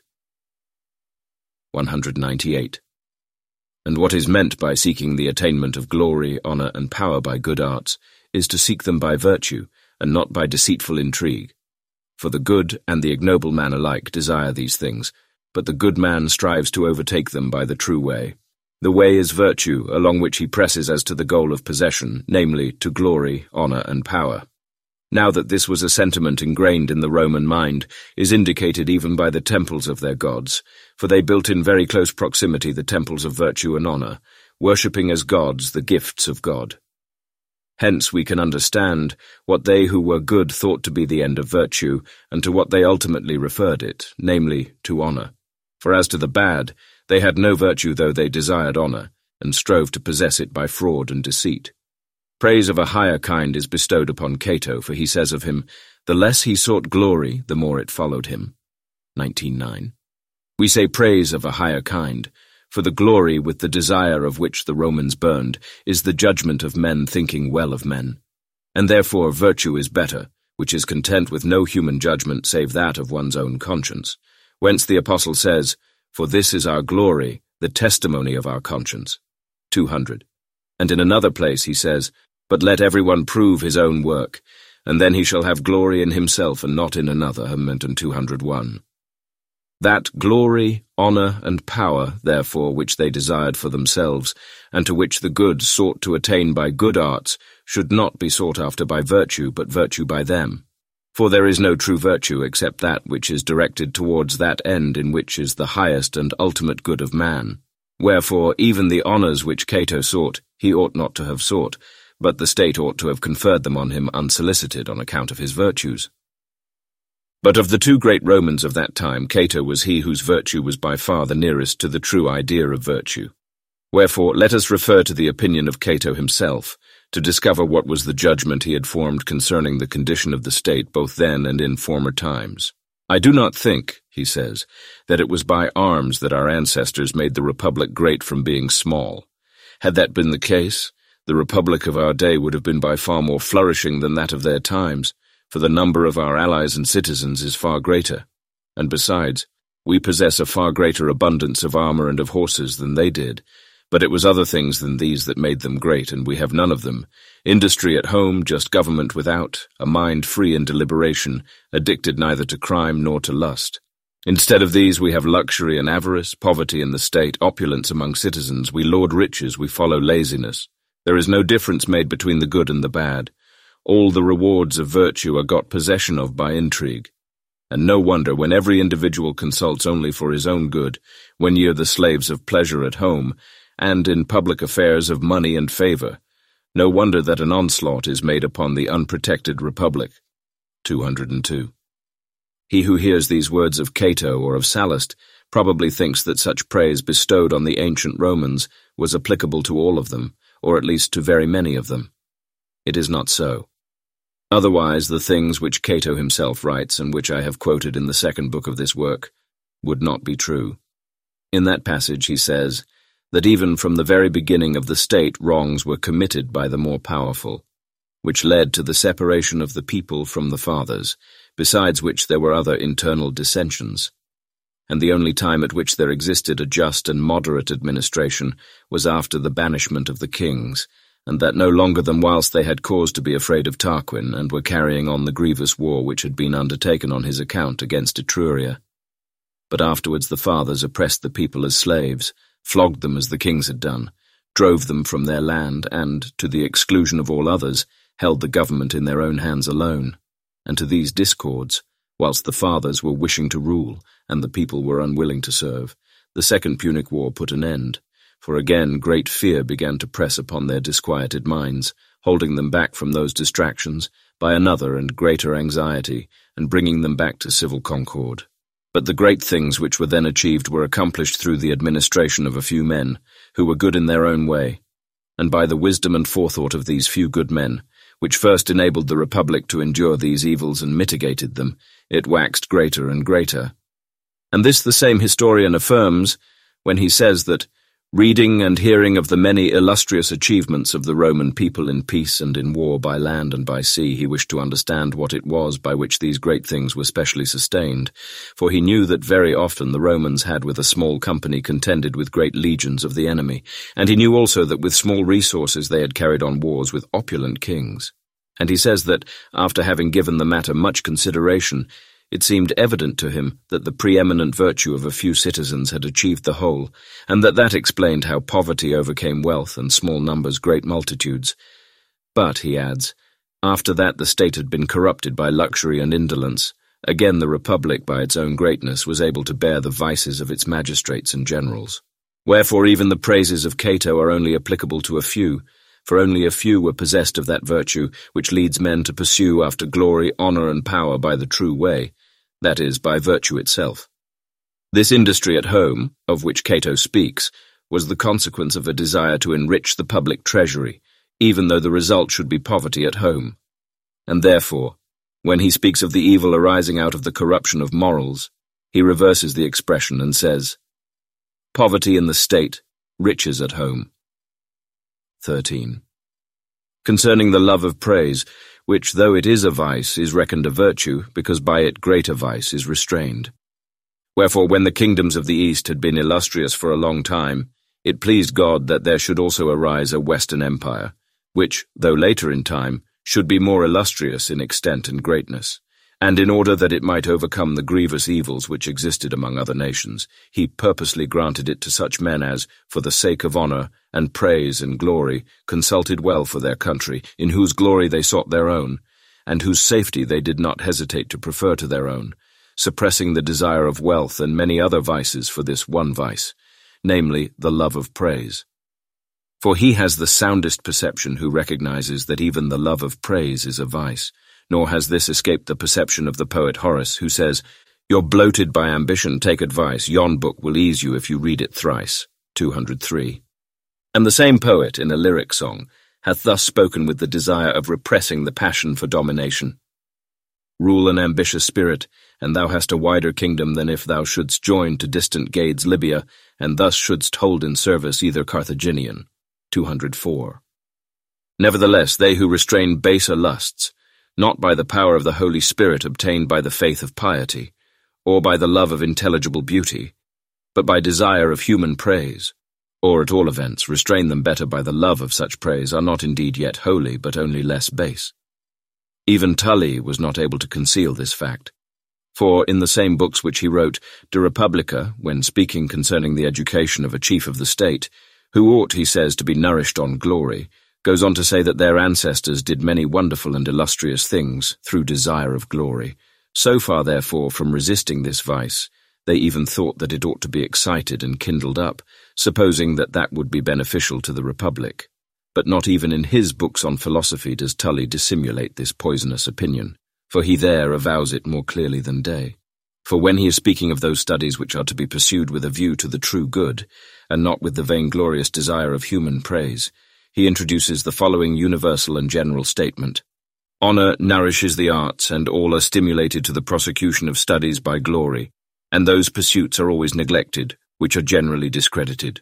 198. And what is meant by seeking the attainment of glory, honour, and power by good arts is to seek them by virtue, and not by deceitful intrigue. For the good and the ignoble man alike desire these things, but the good man strives to overtake them by the true way. The way is virtue, along which he presses as to the goal of possession, namely, to glory, honour, and power. Now that this was a sentiment ingrained in the Roman mind is indicated even by the temples of their gods, for they built in very close proximity the temples of virtue and honor, worshipping as gods the gifts of God. Hence we can understand what they who were good thought to be the end of virtue, and to what they ultimately referred it, namely, to honor. For as to the bad, they had no virtue though they desired honor, and strove to possess it by fraud and deceit. Praise of a higher kind is bestowed upon Cato, for he says of him, "The less he sought glory, the more it followed him." 19:9. We say praise of a higher kind, for the glory with the desire of which the Romans burned is the judgment of men thinking well of men. And therefore virtue is better, which is content with no human judgment save that of one's own conscience. Whence the Apostle says, "For this is our glory, the testimony of our conscience." 200. And in another place he says, "But let everyone prove his own work, and then he shall have glory in himself and not in another." Momentum 201. That glory, honor, and power, therefore, which they desired for themselves, and to which the good sought to attain by good arts, should not be sought after by virtue, but virtue by them. For there is no true virtue except that which is directed towards that end in which is the highest and ultimate good of man. Wherefore, even the honors which Cato sought, he ought not to have sought, but the state ought to have conferred them on him unsolicited on account of his virtues. But of the two great Romans of that time, Cato was he whose virtue was by far the nearest to the true idea of virtue. Wherefore, let us refer to the opinion of Cato himself, to discover what was the judgment he had formed concerning the condition of the state both then and in former times. "I do not think," he says, "that it was by arms that our ancestors made the republic great from being small. Had that been the case, the republic of our day would have been by far more flourishing than that of their times, for the number of our allies and citizens is far greater. And besides, we possess a far greater abundance of armor and of horses than they did, but it was other things than these that made them great, and we have none of them. Industry at home, just government without, a mind free in deliberation, addicted neither to crime nor to lust. Instead of these we have luxury and avarice, poverty in the state, opulence among citizens, we lord riches, we follow laziness. There is no difference made between the good and the bad. All the rewards of virtue are got possession of by intrigue. And no wonder when every individual consults only for his own good, when ye are the slaves of pleasure at home, and in public affairs of money and favor. No wonder that an onslaught is made upon the unprotected republic. 202. He who hears these words of Cato or of Sallust probably thinks that such praise bestowed on the ancient Romans was applicable to all of them, or at least to very many of them. It is not so. Otherwise, the things which Cato himself writes, and which I have quoted in the second book of this work, would not be true. In that passage he says that even from the very beginning of the state wrongs were committed by the more powerful, which led to the separation of the people from the fathers, besides which there were other internal dissensions. And the only time at which there existed a just and moderate administration was after the banishment of the kings, and that no longer than whilst they had cause to be afraid of Tarquin, and were carrying on the grievous war which had been undertaken on his account against Etruria. But afterwards the fathers oppressed the people as slaves, flogged them as the kings had done, drove them from their land, and, to the exclusion of all others, held the government in their own hands alone. And to these discords, whilst the fathers were wishing to rule, and the people were unwilling to serve, the Second Punic War put an end. For again great fear began to press upon their disquieted minds, holding them back from those distractions by another and greater anxiety, and bringing them back to civil concord. But the great things which were then achieved were accomplished through the administration of a few men, who were good in their own way, and by the wisdom and forethought of these few good men, which first enabled the Republic to endure these evils and mitigated them, it waxed greater and greater. And this the same historian affirms when he says that, reading and hearing of the many illustrious achievements of the Roman people in peace and in war by land and by sea, he wished to understand what it was by which these great things were specially sustained, for he knew that very often the Romans had with a small company contended with great legions of the enemy, and he knew also that with small resources they had carried on wars with opulent kings. And he says that, after having given the matter much consideration, it seemed evident to him that the preeminent virtue of a few citizens had achieved the whole, and that explained how poverty overcame wealth and small numbers great multitudes. But, he adds, After that the state had been corrupted by luxury and indolence. Again the Republic, by its own greatness, was able to bear the vices of its magistrates and generals. Wherefore even the praises of Cato are only applicable to a few, for only a few were possessed of that virtue which leads men to pursue after glory, honour, and power by the true way, that is, by virtue itself. This industry at home, of which Cato speaks, was the consequence of a desire to enrich the public treasury, even though the result should be poverty at home. And therefore, when he speaks of the evil arising out of the corruption of morals, he reverses the expression and says, "Poverty in the state, riches at home." 13. Concerning the love of praise, which, though it is a vice, is reckoned a virtue, because by it greater vice is restrained. Wherefore, when the kingdoms of the East had been illustrious for a long time, it pleased God that there should also arise a Western Empire, which, though later in time, should be more illustrious in extent and greatness, and in order that it might overcome the grievous evils which existed among other nations, he purposely granted it to such men as, for the sake of honour, and praise and glory, consulted well for their country, in whose glory they sought their own, and whose safety they did not hesitate to prefer to their own, suppressing the desire of wealth and many other vices for this one vice, namely, the love of praise. For he has the soundest perception who recognizes that even the love of praise is a vice, nor has this escaped the perception of the poet Horace, who says, "You're bloated by ambition, take advice, yon book will ease you if you read it thrice." 203. And the same poet, in a lyric song, hath thus spoken with the desire of repressing the passion for domination. "Rule an ambitious spirit, and thou hast a wider kingdom than if thou shouldst join to distant Gades Libya, and thus shouldst hold in service either Carthaginian." 204. Nevertheless, they who restrain baser lusts, not by the power of the Holy Spirit obtained by the faith of piety, or by the love of intelligible beauty, but by desire of human praise, or at all events restrain them better by the love of such praise, are not indeed yet holy, but only less base. Even Tully was not able to conceal this fact, for in the same books which he wrote, De Republica, when speaking concerning the education of a chief of the state, who ought, he says, to be nourished on glory, goes on to say that their ancestors did many wonderful and illustrious things through desire of glory. So far, therefore, from resisting this vice, they even thought that it ought to be excited and kindled up, supposing that that would be beneficial to the Republic. But not even in his books on philosophy does Tully dissimulate this poisonous opinion, for he there avows it more clearly than Day. For when he is speaking of those studies which are to be pursued with a view to the true good, and not with the vainglorious desire of human praise, he introduces the following universal and general statement. Honour nourishes the arts, and all are stimulated to the prosecution of studies by glory, and those pursuits are always neglected, which are generally discredited.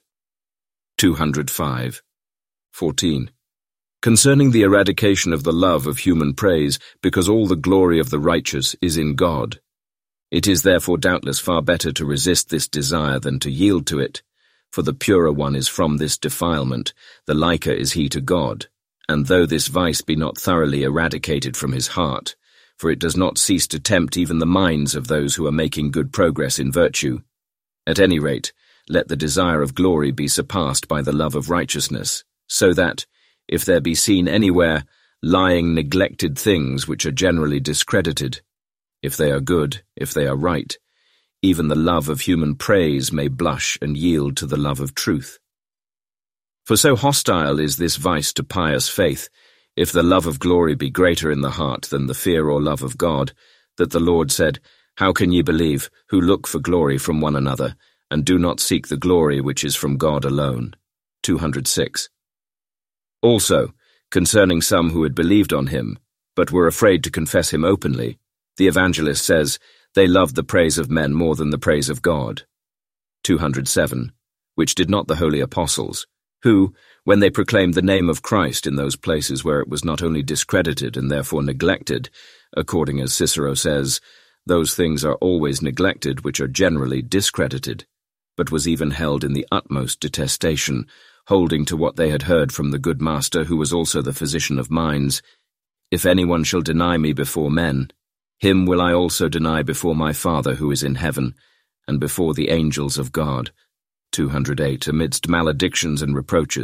205. 14. Concerning the eradication of the love of human praise, because all the glory of the righteous is in God. It is therefore doubtless far better to resist this desire than to yield to it, for the purer one is from this defilement, the liker is he to God, and though this vice be not thoroughly eradicated from his heart, for it does not cease to tempt even the minds of those who are making good progress in virtue, at any rate, let the desire of glory be surpassed by the love of righteousness, so that, if there be seen anywhere lying neglected things which are generally discredited, if they are good, if they are right, even the love of human praise may blush and yield to the love of truth. For so hostile is this vice to pious faith, if the love of glory be greater in the heart than the fear or love of God, that the Lord said, How can ye believe, who look for glory from one another, and do not seek the glory which is from God alone? 206. Also, concerning some who had believed on him, but were afraid to confess him openly, the evangelist says, They loved the praise of men more than the praise of God. 207. Which did not the holy apostles, who, when they proclaimed the name of Christ in those places where it was not only discredited and therefore neglected, according as Cicero says, those things are always neglected which are generally discredited, but was even held in the utmost detestation, holding to what they had heard from the good Master, who was also the physician of minds, If anyone shall deny me before men, him will I also deny before my Father who is in heaven, and before the angels of God. 208. Amidst maledictions and reproaches,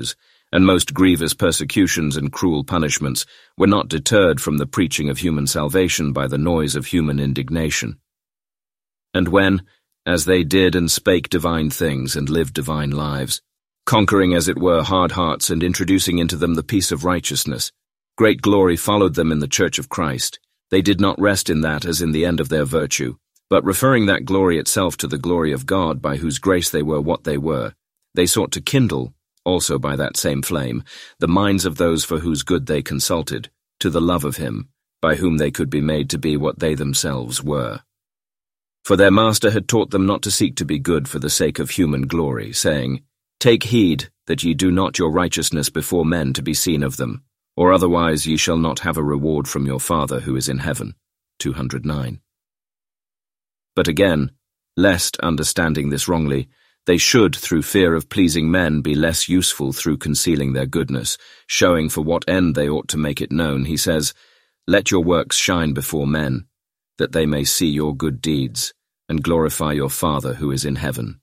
and most grievous persecutions and cruel punishments were not deterred from the preaching of human salvation by the noise of human indignation. And when, as they did and spake divine things and lived divine lives, conquering as it were hard hearts and introducing into them the peace of righteousness, great glory followed them in the church of Christ. They did not rest in that as in the end of their virtue, but referring that glory itself to the glory of God by whose grace they were what they were, they sought to kindle, also by that same flame, the minds of those for whose good they consulted, to the love of him, by whom they could be made to be what they themselves were. For their master had taught them not to seek to be good for the sake of human glory, saying, Take heed that ye do not your righteousness before men to be seen of them, or otherwise ye shall not have a reward from your Father who is in heaven. 209. But again, lest, understanding this wrongly, they should, through fear of pleasing men, be less useful through concealing their goodness, showing for what end they ought to make it known, he says, Let your works shine before men, that they may see your good deeds, and glorify your Father who is in heaven.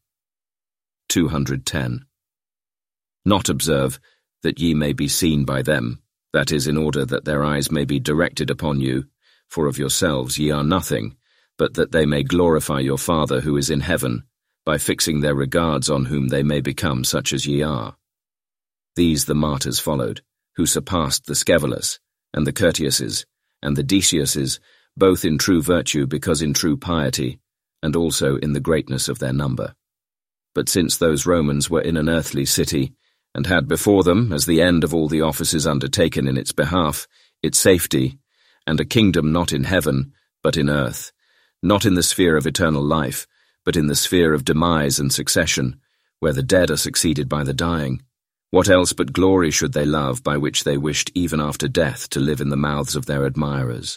210. Not observe, that ye may be seen by them, that is, in order that their eyes may be directed upon you, for of yourselves ye are nothing, but that they may glorify your Father who is in heaven, by fixing their regards on whom they may become such as ye are. These the martyrs followed, who surpassed the Scaevolas, and the Curtiuses, and the Deciuses, both in true virtue because in true piety, and also in the greatness of their number. But since those Romans were in an earthly city, and had before them, as the end of all the offices undertaken in its behalf, its safety, and a kingdom not in heaven, but in earth, not in the sphere of eternal life, but in the sphere of demise and succession, where the dead are succeeded by the dying, what else but glory should they love by which they wished even after death to live in the mouths of their admirers?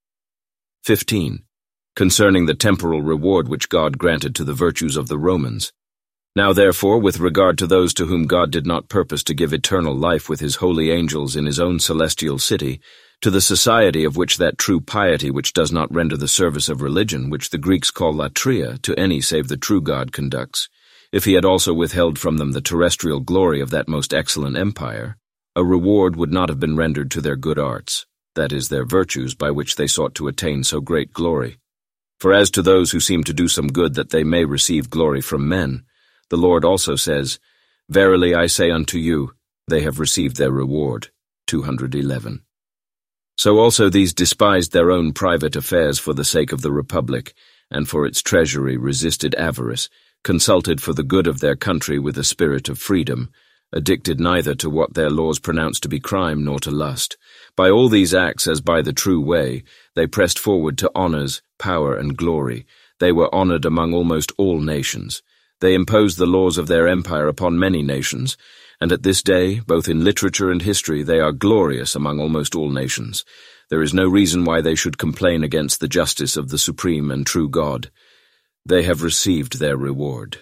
15. Concerning the temporal reward which God granted to the virtues of the Romans. Now therefore, with regard to those to whom God did not purpose to give eternal life with his holy angels in his own celestial city, to the society of which that true piety which does not render the service of religion, which the Greeks call latria, to any save the true God conducts, if he had also withheld from them the terrestrial glory of that most excellent empire, a reward would not have been rendered to their good arts, that is, their virtues by which they sought to attain so great glory. For as to those who seem to do some good that they may receive glory from men, the Lord also says, Verily I say unto you, they have received their reward. 211. So also these despised their own private affairs for the sake of the republic, and for its treasury resisted avarice, consulted for the good of their country with a spirit of freedom, addicted neither to what their laws pronounced to be crime nor to lust. By all these acts, as by the true way, they pressed forward to honors, power, and glory. They were honored among almost all nations. They imposed the laws of their empire upon many nations, and at this day, both in literature and history, they are glorious among almost all nations. There is no reason why they should complain against the justice of the supreme and true God. They have received their reward.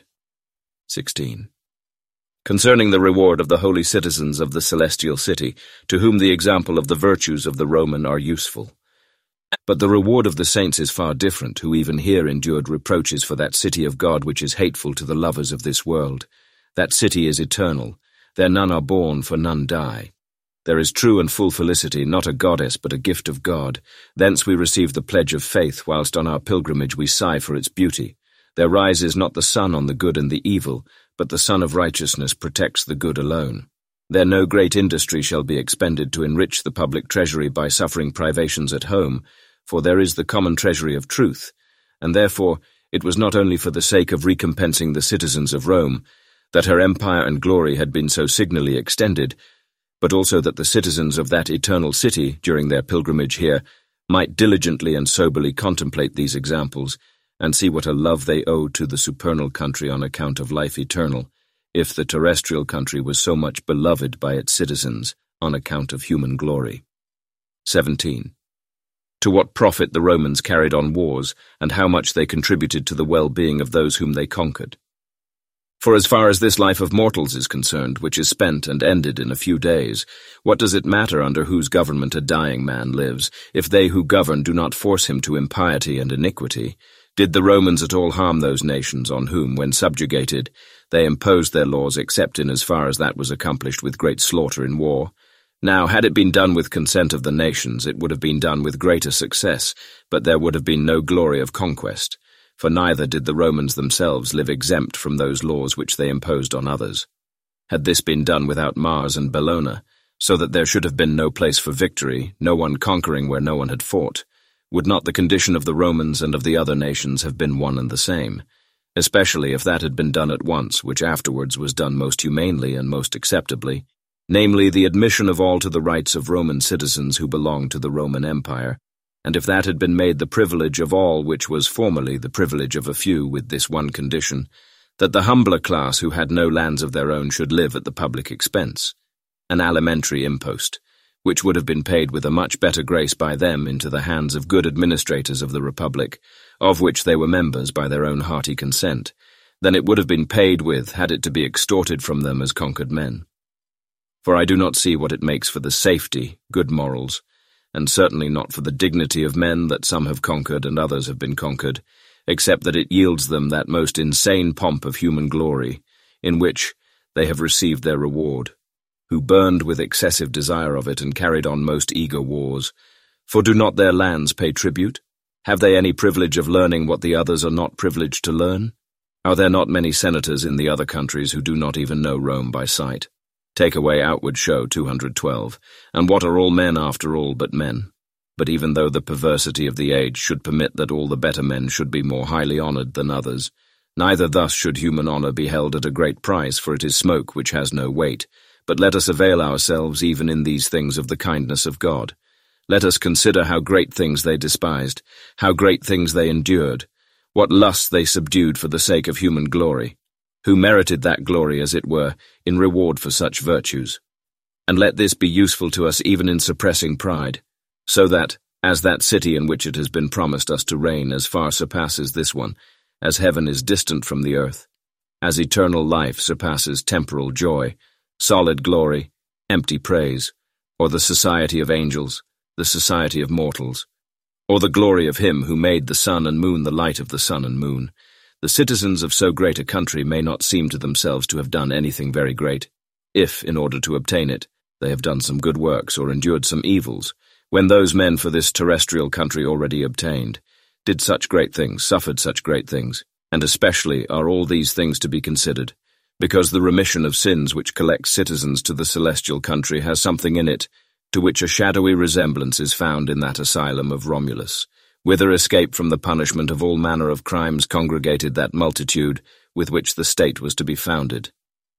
16. Concerning the reward of the holy citizens of the celestial city, to whom the example of the virtues of the Roman are useful. But the reward of the saints is far different, who even here endured reproaches for that city of God which is hateful to the lovers of this world. That city is eternal. There none are born, for none die. There is true and full felicity, not a goddess, but a gift of God. Thence we receive the pledge of faith, whilst on our pilgrimage we sigh for its beauty. There rises not the sun on the good and the evil, but the sun of righteousness protects the good alone. There no great industry shall be expended to enrich the public treasury by suffering privations at home, for there is the common treasury of truth, and therefore it was not only for the sake of recompensing the citizens of Rome that her empire and glory had been so signally extended, but also that the citizens of that eternal city, during their pilgrimage here, might diligently and soberly contemplate these examples, and see what a love they owed to the supernal country on account of life eternal, if the terrestrial country was so much beloved by its citizens on account of human glory. 17. To what profit the Romans carried on wars, and how much they contributed to the well-being of those whom they conquered. For as far as this life of mortals is concerned, which is spent and ended in a few days, what does it matter under whose government a dying man lives, if they who govern do not force him to impiety and iniquity? Did the Romans at all harm those nations on whom, when subjugated, they imposed their laws except in as far as that was accomplished with great slaughter in war? Now, had it been done with consent of the nations, it would have been done with greater success, but there would have been no glory of conquest, for neither did the Romans themselves live exempt from those laws which they imposed on others. Had this been done without Mars and Bellona, so that there should have been no place for victory, no one conquering where no one had fought, would not the condition of the Romans and of the other nations have been one and the same, especially if that had been done at once, which afterwards was done most humanely and most acceptably, namely the admission of all to the rights of Roman citizens who belonged to the Roman Empire, and if that had been made the privilege of all which was formerly the privilege of a few, with this one condition, that the humbler class who had no lands of their own should live at the public expense, an alimentary impost, which would have been paid with a much better grace by them into the hands of good administrators of the Republic, of which they were members by their own hearty consent, than it would have been paid with had it to be extorted from them as conquered men. For I do not see what it makes for the safety, good morals, and certainly not for the dignity of men that some have conquered and others have been conquered, except that it yields them that most insane pomp of human glory, in which they have received their reward, who burned with excessive desire of it and carried on most eager wars. For do not their lands pay tribute? Have they any privilege of learning what the others are not privileged to learn? Are there not many senators in the other countries who do not even know Rome by sight? Take away outward show, 212, and what are all men after all but men? But even though the perversity of the age should permit that all the better men should be more highly honoured than others, neither thus should human honour be held at a great price, for it is smoke which has no weight. But let us avail ourselves even in these things of the kindness of God. Let us consider how great things they despised, how great things they endured, what lusts they subdued for the sake of human glory, who merited that glory, as it were, in reward for such virtues. And let this be useful to us even in suppressing pride, so that, as that city in which it has been promised us to reign as far surpasses this one, as heaven is distant from the earth, as eternal life surpasses temporal joy, solid glory, empty praise, or the society of angels, the society of mortals, or the glory of him who made the sun and moon the light of the sun and moon, the citizens of so great a country may not seem to themselves to have done anything very great, if, in order to obtain it, they have done some good works or endured some evils, when those men for this terrestrial country already obtained, did such great things, suffered such great things, and especially are all these things to be considered, because the remission of sins which collects citizens to the celestial country has something in it, to which a shadowy resemblance is found in that asylum of Romulus, whither escape from the punishment of all manner of crimes congregated that multitude with which the state was to be founded.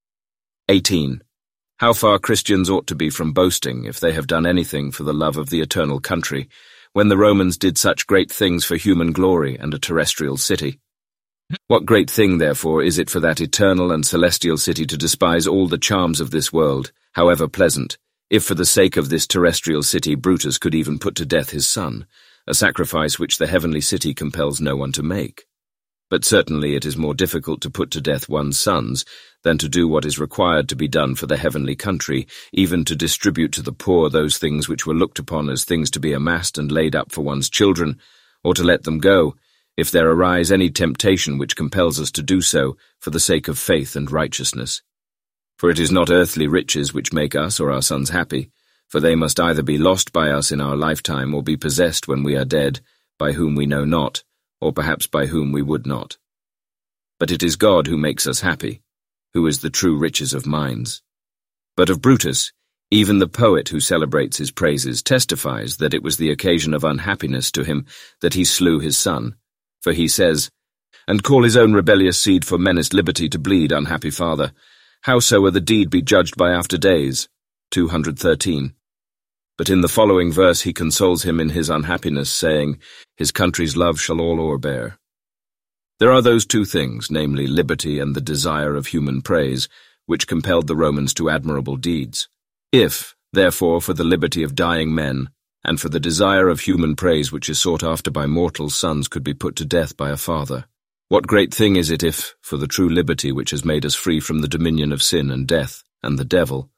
18. How far Christians ought to be from boasting if they have done anything for the love of the eternal country, when the Romans did such great things for human glory and a terrestrial city. What great thing, therefore, is it for that eternal and celestial city to despise all the charms of this world, however pleasant, if for the sake of this terrestrial city Brutus could even put to death his son, a sacrifice which the heavenly city compels no one to make. But certainly it is more difficult to put to death one's sons than to do what is required to be done for the heavenly country, even to distribute to the poor those things which were looked upon as things to be amassed and laid up for one's children, or to let them go, if there arise any temptation which compels us to do so for the sake of faith and righteousness. For it is not earthly riches which make us or our sons happy, for they must either be lost by us in our lifetime or be possessed when we are dead, by whom we know not, or perhaps by whom we would not. But it is God who makes us happy, who is the true riches of minds. But of Brutus, even the poet who celebrates his praises testifies that it was the occasion of unhappiness to him that he slew his son, for he says, "And call his own rebellious seed for menaced liberty to bleed, unhappy father. Howsoever the deed be judged by after days." 213. But in the following verse he consoles him in his unhappiness, saying, "His country's love shall all o'erbear." There are those two things, namely liberty and the desire of human praise, which compelled the Romans to admirable deeds. If, therefore, for the liberty of dying men, and for the desire of human praise which is sought after by mortals, sons could be put to death by a father, what great thing is it if, for the true liberty which has made us free from the dominion of sin and death and the devil,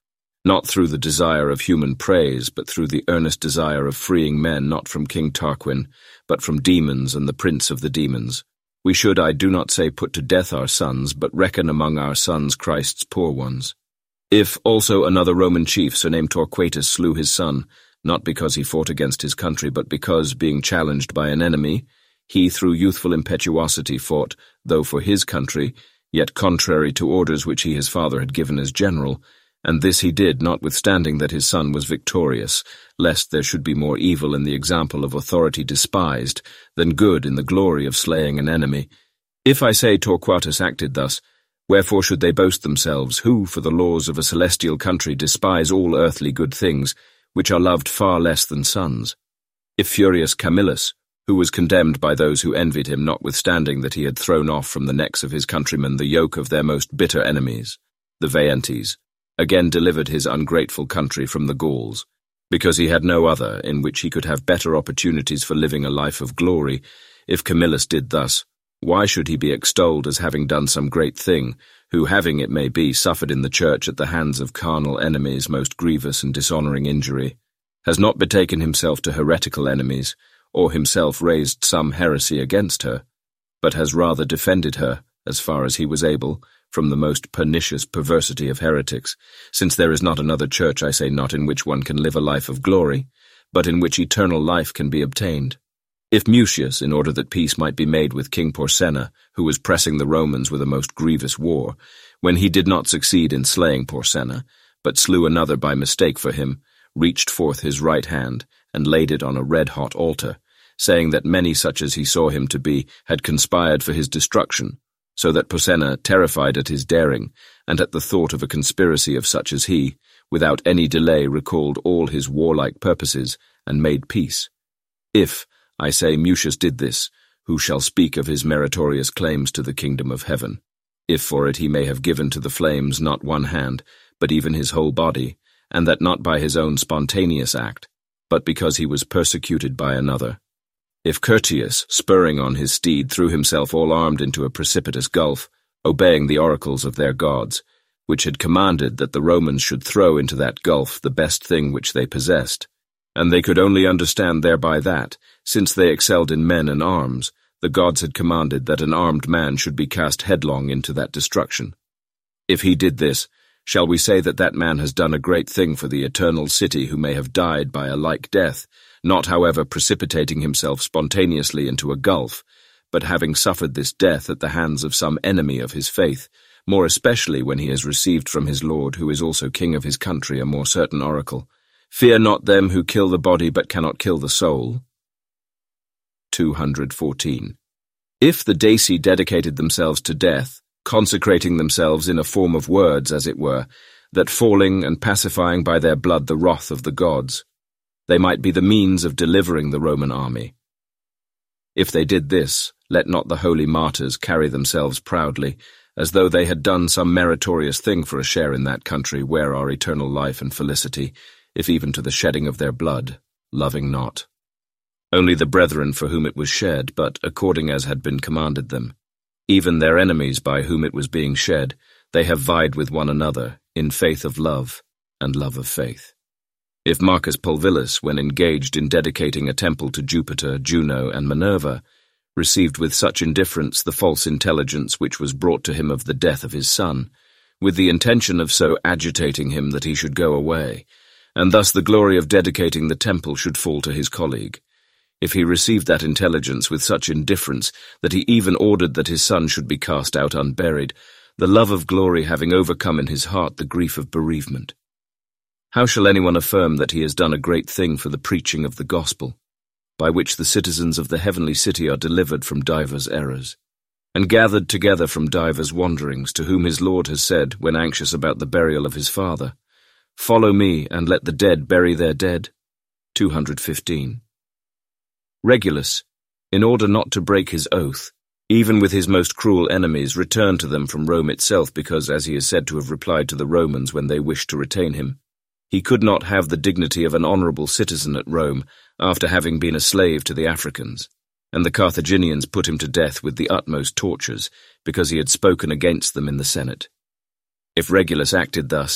not through the desire of human praise, but through the earnest desire of freeing men not from King Tarquin, but from demons and the prince of the demons. We should, I do not say, put to death our sons, but reckon among our sons Christ's poor ones. If also another Roman chief, surnamed Torquatus, slew his son, not because he fought against his country, but because, being challenged by an enemy, he through youthful impetuosity fought, though for his country, yet contrary to orders which he his father had given as general, and this he did, notwithstanding that his son was victorious, lest there should be more evil in the example of authority despised, than good in the glory of slaying an enemy. If I say Torquatus acted thus, wherefore should they boast themselves, who, for the laws of a celestial country, despise all earthly good things, which are loved far less than sons? If Furius Camillus, who was condemned by those who envied him, notwithstanding that he had thrown off from the necks of his countrymen the yoke of their most bitter enemies, the Veientes, again delivered his ungrateful country from the Gauls, because he had no other in which he could have better opportunities for living a life of glory. If Camillus did thus, why should he be extolled as having done some great thing, who, having, it may be, suffered in the church at the hands of carnal enemies most grievous and dishonouring injury, has not betaken himself to heretical enemies, or himself raised some heresy against her, but has rather defended her, as far as he was able, from the most pernicious perversity of heretics, since there is not another church, I say not, in which one can live a life of glory, but in which eternal life can be obtained. If Mucius, in order that peace might be made with King Porsenna, who was pressing the Romans with a most grievous war, when he did not succeed in slaying Porsenna, but slew another by mistake for him, reached forth his right hand, and laid it on a red-hot altar, saying that many such as he saw him to be had conspired for his destruction, so that Porsenna, terrified at his daring, and at the thought of a conspiracy of such as he, without any delay recalled all his warlike purposes, and made peace. If, I say, Mucius did this, who shall speak of his meritorious claims to the kingdom of heaven? If for it he may have given to the flames not one hand, but even his whole body, and that not by his own spontaneous act, but because he was persecuted by another. If Curtius, spurring on his steed, threw himself all armed into a precipitous gulf, obeying the oracles of their gods, which had commanded that the Romans should throw into that gulf the best thing which they possessed, and they could only understand thereby that, since they excelled in men and arms, the gods had commanded that an armed man should be cast headlong into that destruction. If he did this, shall we say that that man has done a great thing for the eternal city who may have died by a like death, not, however, precipitating himself spontaneously into a gulf, but having suffered this death at the hands of some enemy of his faith, more especially when he has received from his Lord, who is also king of his country, a more certain oracle, "Fear not them who kill the body but cannot kill the soul." 214. If the Daci dedicated themselves to death, consecrating themselves in a form of words, as it were, that falling and pacifying by their blood the wrath of the gods, they might be the means of delivering the Roman army. If they did this, let not the holy martyrs carry themselves proudly, as though they had done some meritorious thing for a share in that country where are eternal life and felicity, if even to the shedding of their blood, loving not only the brethren for whom it was shed, but according as had been commanded them. Even their enemies by whom it was being shed, they have vied with one another in faith of love and love of faith. If Marcus Pulvillus, when engaged in dedicating a temple to Jupiter, Juno, and Minerva, received with such indifference the false intelligence which was brought to him of the death of his son, with the intention of so agitating him that he should go away, and thus the glory of dedicating the temple should fall to his colleague, if he received that intelligence with such indifference that he even ordered that his son should be cast out unburied, the love of glory having overcome in his heart the grief of bereavement, how shall anyone affirm that he has done a great thing for the preaching of the gospel, by which the citizens of the heavenly city are delivered from divers errors, and gathered together from divers wanderings, to whom his Lord has said, when anxious about the burial of his father, "Follow me, and let the dead bury their dead"? 215. Regulus, in order not to break his oath, even with his most cruel enemies, returned to them from Rome itself, because, as he is said to have replied to the Romans when they wished to retain him, he could not have the dignity of an honourable citizen at Rome after having been a slave to the Africans, and the Carthaginians put him to death with the utmost tortures, because he had spoken against them in the Senate. If Regulus acted thus,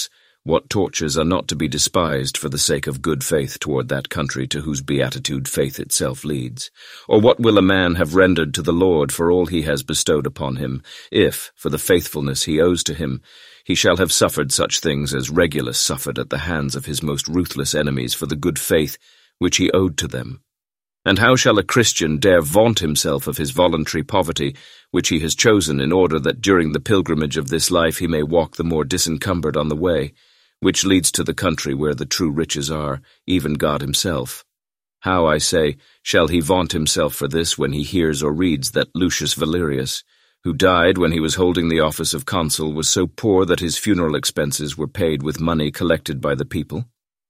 What tortures are not to be despised for the sake of good faith toward that country to whose beatitude faith itself leads? Or what will a man have rendered to the Lord for all he has bestowed upon him, if, for the faithfulness he owes to him, he shall have suffered such things as Regulus suffered at the hands of his most ruthless enemies for the good faith which he owed to them? And how shall a Christian dare vaunt himself of his voluntary poverty, which he has chosen in order that during the pilgrimage of this life he may walk the more disencumbered on the way, which leads to the country where the true riches are, even God himself? How, I say, shall he vaunt himself for this when he hears or reads that Lucius Valerius, who died when he was holding the office of consul, was so poor that his funeral expenses were paid with money collected by the people?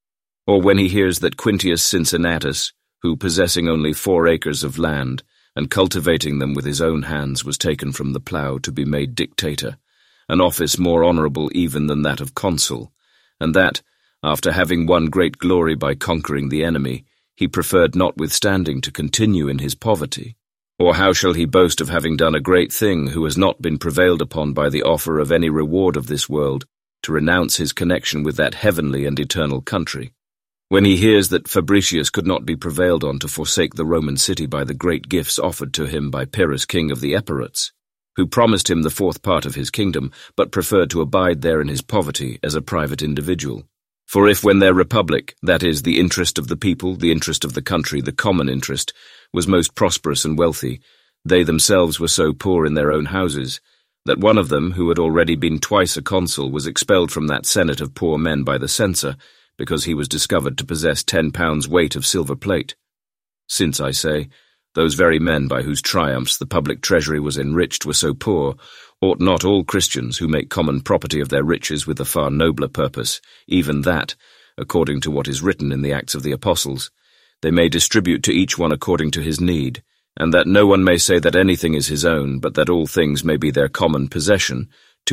Or when he hears that Quintius Cincinnatus, who, possessing only 4 acres of land, and cultivating them with his own hands, was taken from the plough to be made dictator, an office more honourable even than that of consul, and that, after having won great glory by conquering the enemy, he preferred notwithstanding to continue in his poverty? Or how shall he boast of having done a great thing who has not been prevailed upon by the offer of any reward of this world to renounce his connection with that heavenly and eternal country? When he hears that Fabricius could not be prevailed on to forsake the Roman city by the great gifts offered to him by Pyrrhus king of the Epirots, who promised him the 4th part of his kingdom, but preferred to abide there in his poverty as a private individual. For if when their republic, that is, the interest of the people, the interest of the country, the common interest, was most prosperous and wealthy, they themselves were so poor in their own houses, that one of them, who had already been twice a consul, was expelled from that senate of poor men by the censor, because he was discovered to possess 10 pounds weight of silver plate. Since, I say, those very men by whose triumphs the public treasury was enriched were so poor, ought not all Christians who make common property of their riches with a far nobler purpose, even that, according to what is written in the Acts of the Apostles, they may distribute to each one according to his need, and that no one may say that anything is his own, but that all things may be their common possession,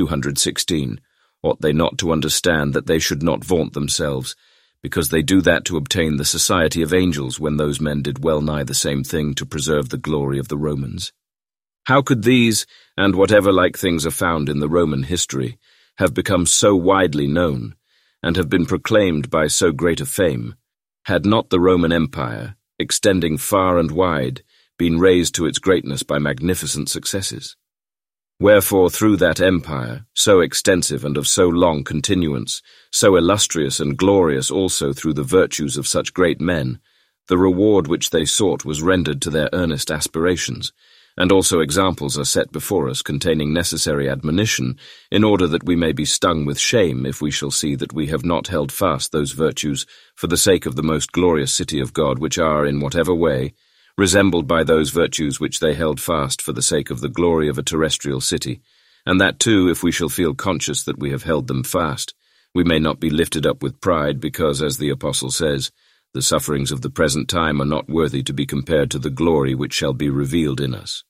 216, ought they not to understand that they should not vaunt themselves, because they do that to obtain the society of angels when those men did well nigh the same thing to preserve the glory of the Romans? How could these, and whatever like things are found in the Roman history, have become so widely known, and have been proclaimed by so great a fame, had not the Roman Empire, extending far and wide, been raised to its greatness by magnificent successes? Wherefore, through that empire, so extensive and of so long continuance, so illustrious and glorious also through the virtues of such great men, the reward which they sought was rendered to their earnest aspirations, and also examples are set before us containing necessary admonition, in order that we may be stung with shame if we shall see that we have not held fast those virtues for the sake of the most glorious city of God, which are, in whatever way, resembled by those virtues which they held fast for the sake of the glory of a terrestrial city, and that too, if we shall feel conscious that we have held them fast, we may not be lifted up with pride, because, as the Apostle says, the sufferings of the present time are not worthy to be compared to the glory which shall be revealed in us.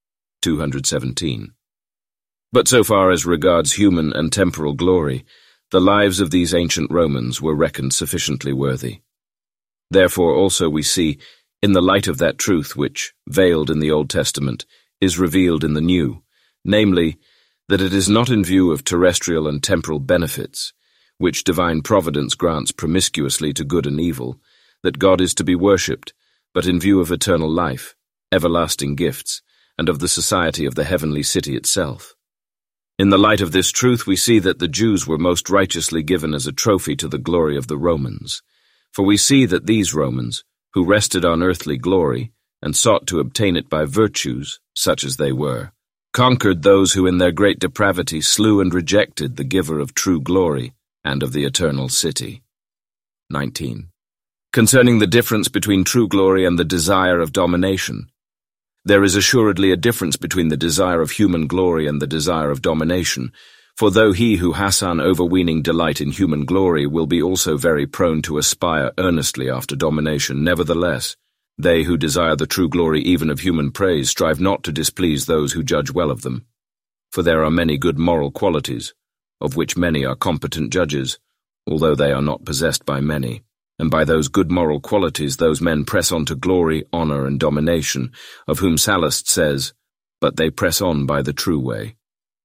217. But so far as regards human and temporal glory, the lives of these ancient Romans were reckoned sufficiently worthy. Therefore also we see, in the light of that truth which, veiled in the Old Testament, is revealed in the New, namely, that it is not in view of terrestrial and temporal benefits, which divine providence grants promiscuously to good and evil, that God is to be worshipped, but in view of eternal life, everlasting gifts, and of the society of the heavenly city itself. In the light of this truth we see that the Jews were most righteously given as a trophy to the glory of the Romans, for we see that these Romans, who rested on earthly glory, and sought to obtain it by virtues, such as they were, conquered those who in their great depravity slew and rejected the giver of true glory and of the eternal city. 19. Concerning the difference between true glory and the desire of domination, there is assuredly a difference between the desire of human glory and the desire of domination, for though he who has an overweening delight in human glory will be also very prone to aspire earnestly after domination, nevertheless, they who desire the true glory even of human praise strive not to displease those who judge well of them. For there are many good moral qualities, of which many are competent judges, although they are not possessed by many, and by those good moral qualities those men press on to glory, honor, and domination, of whom Sallust says, "But they press on by the true way."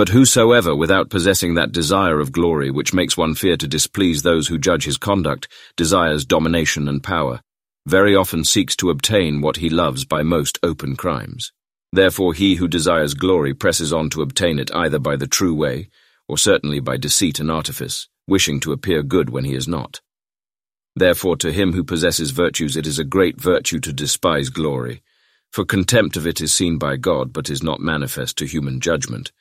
But whosoever, without possessing that desire of glory which makes one fear to displease those who judge his conduct, desires domination and power, very often seeks to obtain what he loves by most open crimes. Therefore he who desires glory presses on to obtain it either by the true way, or certainly by deceit and artifice, wishing to appear good when he is not. Therefore to him who possesses virtues it is a great virtue to despise glory, for contempt of it is seen by God, but is not manifest to human judgment.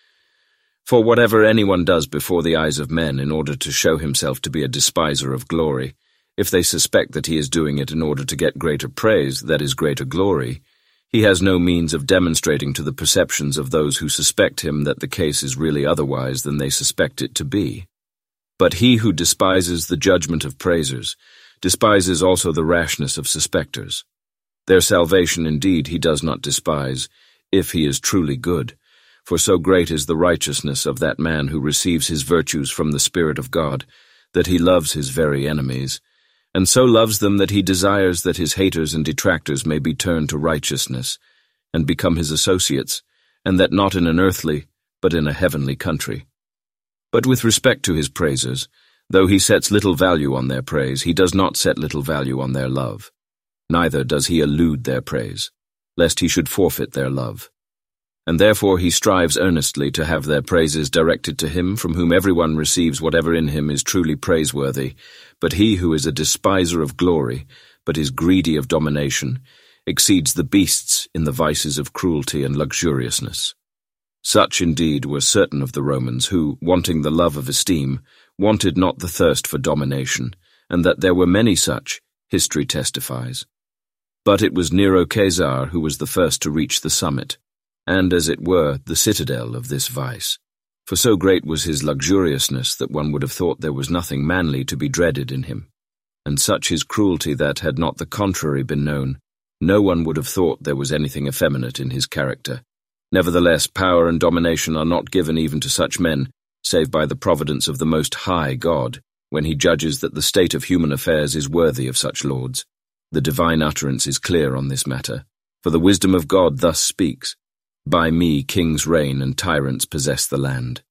For whatever anyone does before the eyes of men in order to show himself to be a despiser of glory, if they suspect that he is doing it in order to get greater praise, that is greater glory, he has no means of demonstrating to the perceptions of those who suspect him that the case is really otherwise than they suspect it to be. But he who despises the judgment of praisers despises also the rashness of suspecters. Their salvation indeed he does not despise, if he is truly good, for so great is the righteousness of that man who receives his virtues from the Spirit of God, that he loves his very enemies, and so loves them that he desires that his haters and detractors may be turned to righteousness, and become his associates, and that not in an earthly, but in a heavenly country. But with respect to his praisers, though he sets little value on their praise, he does not set little value on their love. Neither does he elude their praise, lest he should forfeit their love. And therefore he strives earnestly to have their praises directed to him from whom everyone receives whatever in him is truly praiseworthy, but he who is a despiser of glory, but is greedy of domination, exceeds the beasts in the vices of cruelty and luxuriousness. Such indeed were certain of the Romans who, wanting the love of esteem, wanted not the thirst for domination, and that there were many such, history testifies. But it was Nero Caesar who was the first to reach the summit, and, as it were, the citadel of this vice. For so great was his luxuriousness that one would have thought there was nothing manly to be dreaded in him, and such his cruelty that, had not the contrary been known, no one would have thought there was anything effeminate in his character. Nevertheless, power and domination are not given even to such men, save by the providence of the Most High God, when he judges that the state of human affairs is worthy of such lords. The divine utterance is clear on this matter, for the wisdom of God thus speaks, "By me kings reign and tyrants possess the land."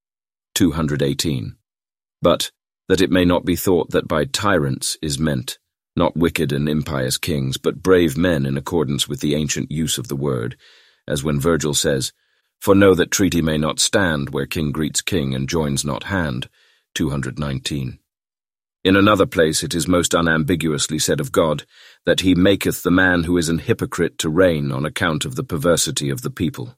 218. But, that it may not be thought that by tyrants is meant, not wicked and impious kings, but brave men in accordance with the ancient use of the word, as when Virgil says, "For know that treaty may not stand where king greets king and joins not hand." 219. In another place it is most unambiguously said of God, that he maketh the man who is an hypocrite to reign on account of the perversity of the people.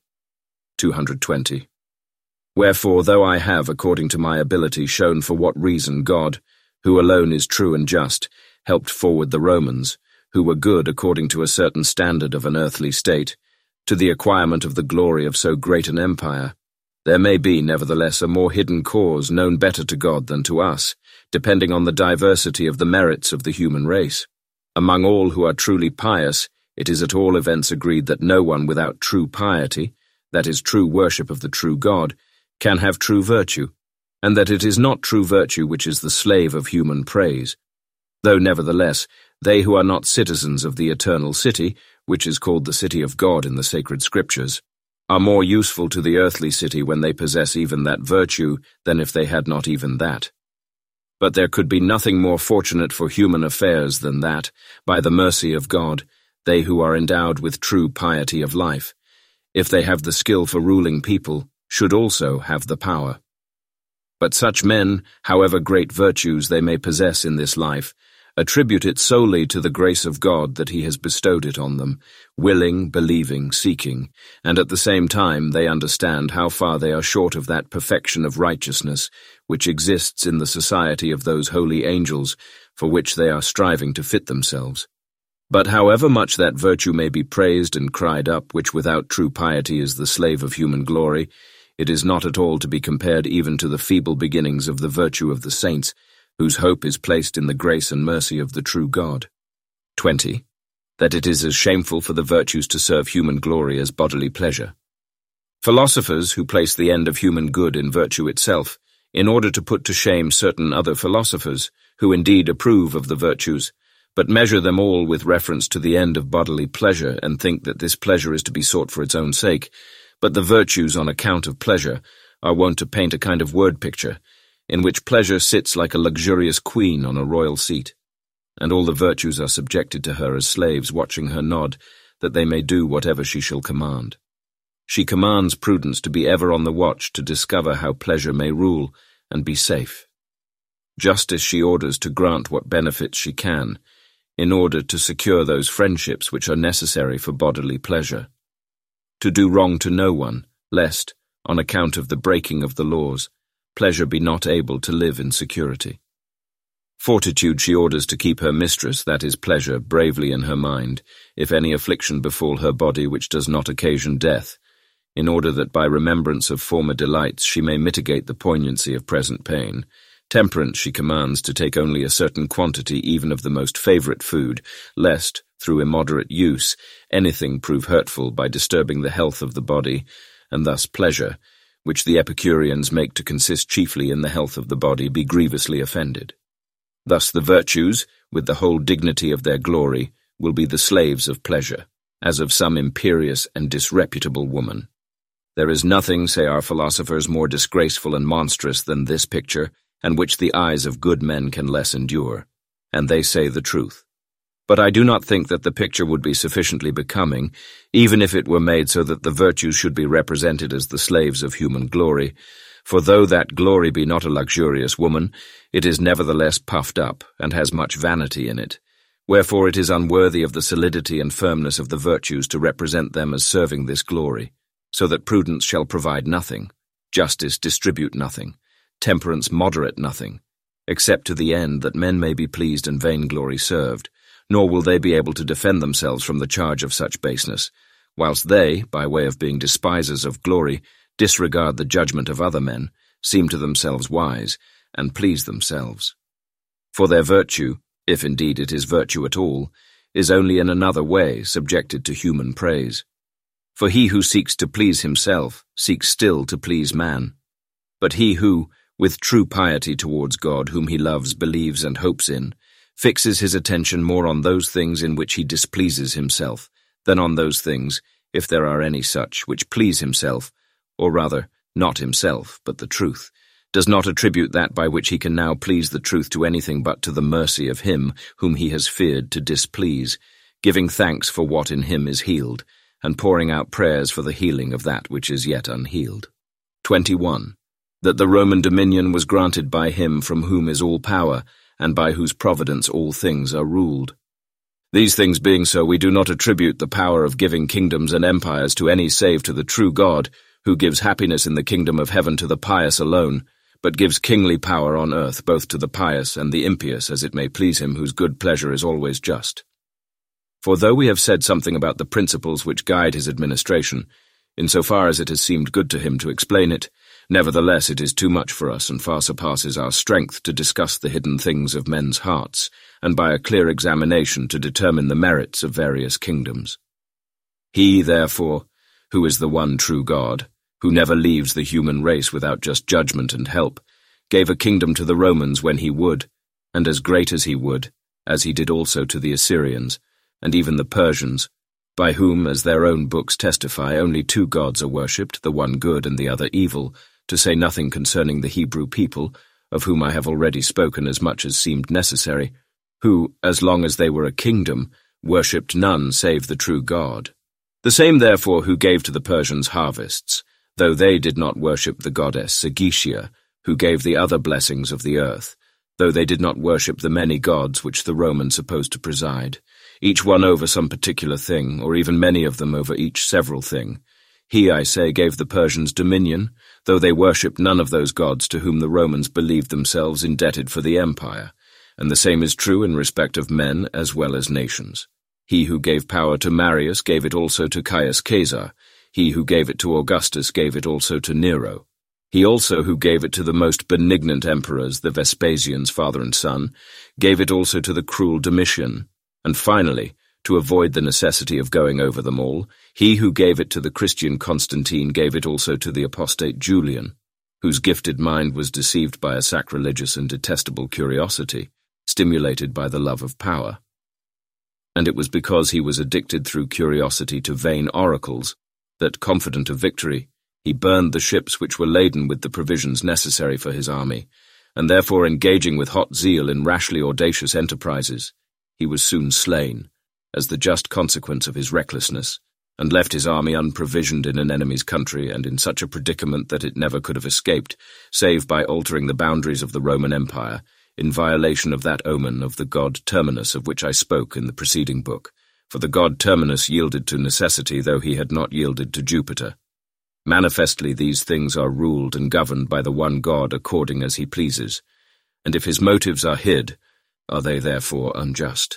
220. Wherefore, though I have, according to my ability, shown for what reason God, who alone is true and just, helped forward the Romans, who were good according to a certain standard of an earthly state, to the acquirement of the glory of so great an empire, there may be, nevertheless, a more hidden cause known better to God than to us, depending on the diversity of the merits of the human race. Among all who are truly pious, it is at all events agreed that no one without true piety, that is, true worship of the true God, can have true virtue, and that it is not true virtue which is the slave of human praise, though nevertheless they who are not citizens of the eternal city, which is called the city of God in the sacred scriptures, are more useful to the earthly city when they possess even that virtue than if they had not even that. But there could be nothing more fortunate for human affairs than that, by the mercy of God, they who are endowed with true piety of life, if they have the skill for ruling people, should also have the power. But such men, however great virtues they may possess in this life, attribute it solely to the grace of God that he has bestowed it on them, willing, believing, seeking, and at the same time they understand how far they are short of that perfection of righteousness which exists in the society of those holy angels for which they are striving to fit themselves. But however much that virtue may be praised and cried up, which without true piety is the slave of human glory, it is not at all to be compared even to the feeble beginnings of the virtue of the saints, whose hope is placed in the grace and mercy of the true God. 20. That it is as shameful for the virtues to serve human glory as bodily pleasure. Philosophers who place the end of human good in virtue itself, in order to put to shame certain other philosophers, who indeed approve of the virtues, but measure them all with reference to the end of bodily pleasure, and think that this pleasure is to be sought for its own sake, but the virtues on account of pleasure, are wont to paint a kind of word picture, in which pleasure sits like a luxurious queen on a royal seat, and all the virtues are subjected to her as slaves watching her nod, that they may do whatever she shall command. She commands prudence to be ever on the watch to discover how pleasure may rule and be safe. Justice she orders to grant what benefits she can, in order to secure those friendships which are necessary for bodily pleasure. To do wrong to no one, lest, on account of the breaking of the laws, pleasure be not able to live in security. Fortitude she orders to keep her mistress, that is pleasure, bravely in her mind, if any affliction befall her body which does not occasion death, in order that by remembrance of former delights she may mitigate the poignancy of present pain. Temperance she commands to take only a certain quantity even of the most favourite food, lest, through immoderate use, anything prove hurtful by disturbing the health of the body, and thus pleasure, which the Epicureans make to consist chiefly in the health of the body, be grievously offended. Thus the virtues, with the whole dignity of their glory, will be the slaves of pleasure, as of some imperious and disreputable woman. There is nothing, say our philosophers, more disgraceful and monstrous than this picture, and which the eyes of good men can less endure, and they say the truth. But I do not think that the picture would be sufficiently becoming, even if it were made so that the virtues should be represented as the slaves of human glory, for though that glory be not a luxurious woman, it is nevertheless puffed up, and has much vanity in it, wherefore it is unworthy of the solidity and firmness of the virtues to represent them as serving this glory, so that prudence shall provide nothing, justice distribute nothing, temperance moderate nothing, except to the end that men may be pleased and vainglory served, nor will they be able to defend themselves from the charge of such baseness, whilst they, by way of being despisers of glory, disregard the judgment of other men, seem to themselves wise, and please themselves. For their virtue, if indeed it is virtue at all, is only in another way subjected to human praise. For he who seeks to please himself seeks still to please man. But he who, with true piety towards God, whom he loves, believes, and hopes in, fixes his attention more on those things in which he displeases himself, than on those things, if there are any such, which please himself, or rather, not himself, but the truth, does not attribute that by which he can now please the truth to anything but to the mercy of him whom he has feared to displease, giving thanks for what in him is healed, and pouring out prayers for the healing of that which is yet unhealed. 21. That the Roman dominion was granted by him from whom is all power, and by whose providence all things are ruled. These things being so, we do not attribute the power of giving kingdoms and empires to any save to the true God, who gives happiness in the kingdom of heaven to the pious alone, but gives kingly power on earth both to the pious and the impious as it may please him, whose good pleasure is always just. For though we have said something about the principles which guide his administration, in so far as it has seemed good to him to explain it, nevertheless it is too much for us and far surpasses our strength to discuss the hidden things of men's hearts, and by a clear examination to determine the merits of various kingdoms. He, therefore, who is the one true God, who never leaves the human race without just judgment and help, gave a kingdom to the Romans when he would, and as great as he would, as he did also to the Assyrians, and even the Persians, by whom, as their own books testify, only two gods are worshipped, the one good and the other evil, to say nothing concerning the Hebrew people, of whom I have already spoken as much as seemed necessary, who, as long as they were a kingdom, worshipped none save the true God. The same therefore who gave to the Persians harvests, though they did not worship the goddess Sagitia, who gave the other blessings of the earth, though they did not worship the many gods which the Romans supposed to preside, each one over some particular thing, or even many of them over each several thing. He, I say, gave the Persians dominion, though they worshipped none of those gods to whom the Romans believed themselves indebted for the empire, and the same is true in respect of men as well as nations. He who gave power to Marius gave it also to Caius Caesar. He who gave it to Augustus gave it also to Nero. He also who gave it to the most benignant emperors, the Vespasians, father and son, gave it also to the cruel Domitian. And finally, to avoid the necessity of going over them all, he who gave it to the Christian Constantine gave it also to the apostate Julian, whose gifted mind was deceived by a sacrilegious and detestable curiosity, stimulated by the love of power. And it was because he was addicted through curiosity to vain oracles that, confident of victory, He burned the ships which were laden with the provisions necessary for his army, and therefore engaging with hot zeal in rashly audacious enterprises, he was soon slain, as the just consequence of his recklessness, and left his army unprovisioned in an enemy's country and in such a predicament that it never could have escaped, save by altering the boundaries of the Roman Empire, in violation of that omen of the god Terminus of which I spoke in the preceding book, for the god Terminus yielded to necessity though he had not yielded to Jupiter. Manifestly these things are ruled and governed by the one God according as he pleases, and if his motives are hid, are they therefore unjust?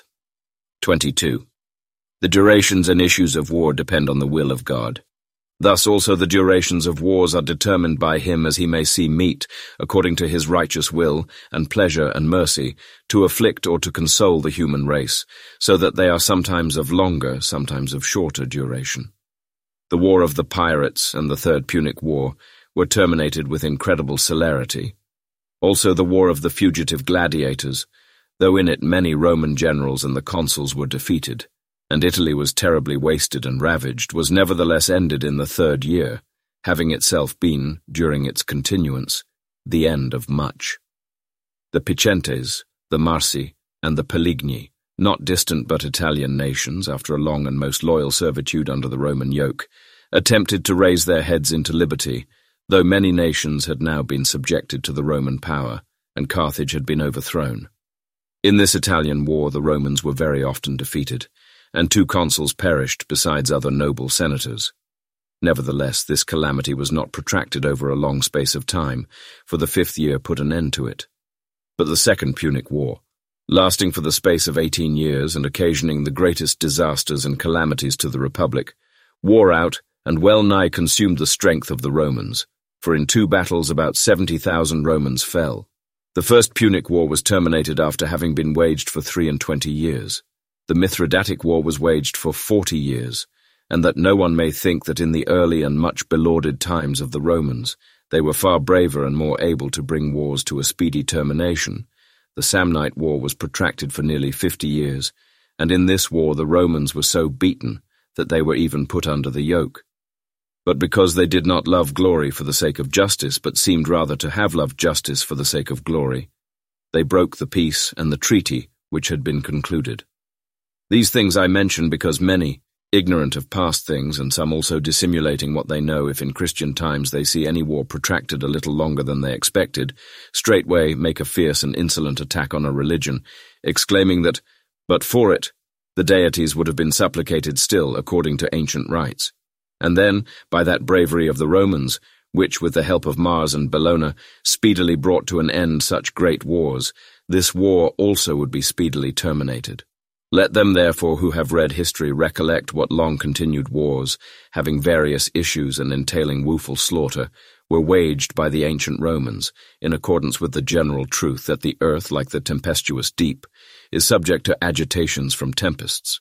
22. The durations and issues of war depend on the will of God. Thus also the durations of wars are determined by him as he may see meet, according to his righteous will, and pleasure and mercy, to afflict or to console the human race, so that they are sometimes of longer, sometimes of shorter duration. The War of the Pirates and the Third Punic War were terminated with incredible celerity. Also the War of the Fugitive Gladiators, though in it many Roman generals and the consuls were defeated, and Italy was terribly wasted and ravaged, was nevertheless ended in the 3rd year, having itself been, during its continuance, the end of much. The Picentes, the Marsi, and the Peligni, not distant but Italian nations, after a long and most loyal servitude under the Roman yoke, attempted to raise their heads into liberty, though many nations had now been subjected to the Roman power, and Carthage had been overthrown. In this Italian war the Romans were very often defeated, and 2 consuls perished besides other noble senators. Nevertheless, this calamity was not protracted over a long space of time, for the 5th year put an end to it. But the Second Punic War, lasting for the space of 18 years and occasioning the greatest disasters and calamities to the Republic, wore out and well nigh consumed the strength of the Romans, for in 2 battles about 70,000 Romans fell. The First Punic War was terminated after having been waged for 23 years. The Mithridatic War was waged for 40 years, and that no one may think that in the early and much belauded times of the Romans they were far braver and more able to bring wars to a speedy termination. The Samnite War was protracted for nearly 50 years, and in this war the Romans were so beaten that they were even put under the yoke. But because they did not love glory for the sake of justice, but seemed rather to have loved justice for the sake of glory, they broke the peace and the treaty which had been concluded. These things I mention because many, ignorant of past things, and some also dissimulating what they know if in Christian times they see any war protracted a little longer than they expected, straightway make a fierce and insolent attack on a religion, exclaiming that, but for it, the deities would have been supplicated still according to ancient rites. And then, by that bravery of the Romans, which, with the help of Mars and Bellona, speedily brought to an end such great wars, this war also would be speedily terminated. Let them, therefore, who have read history recollect what long-continued wars, having various issues and entailing woeful slaughter, were waged by the ancient Romans, in accordance with the general truth that the earth, like the tempestuous deep, is subject to agitations from tempests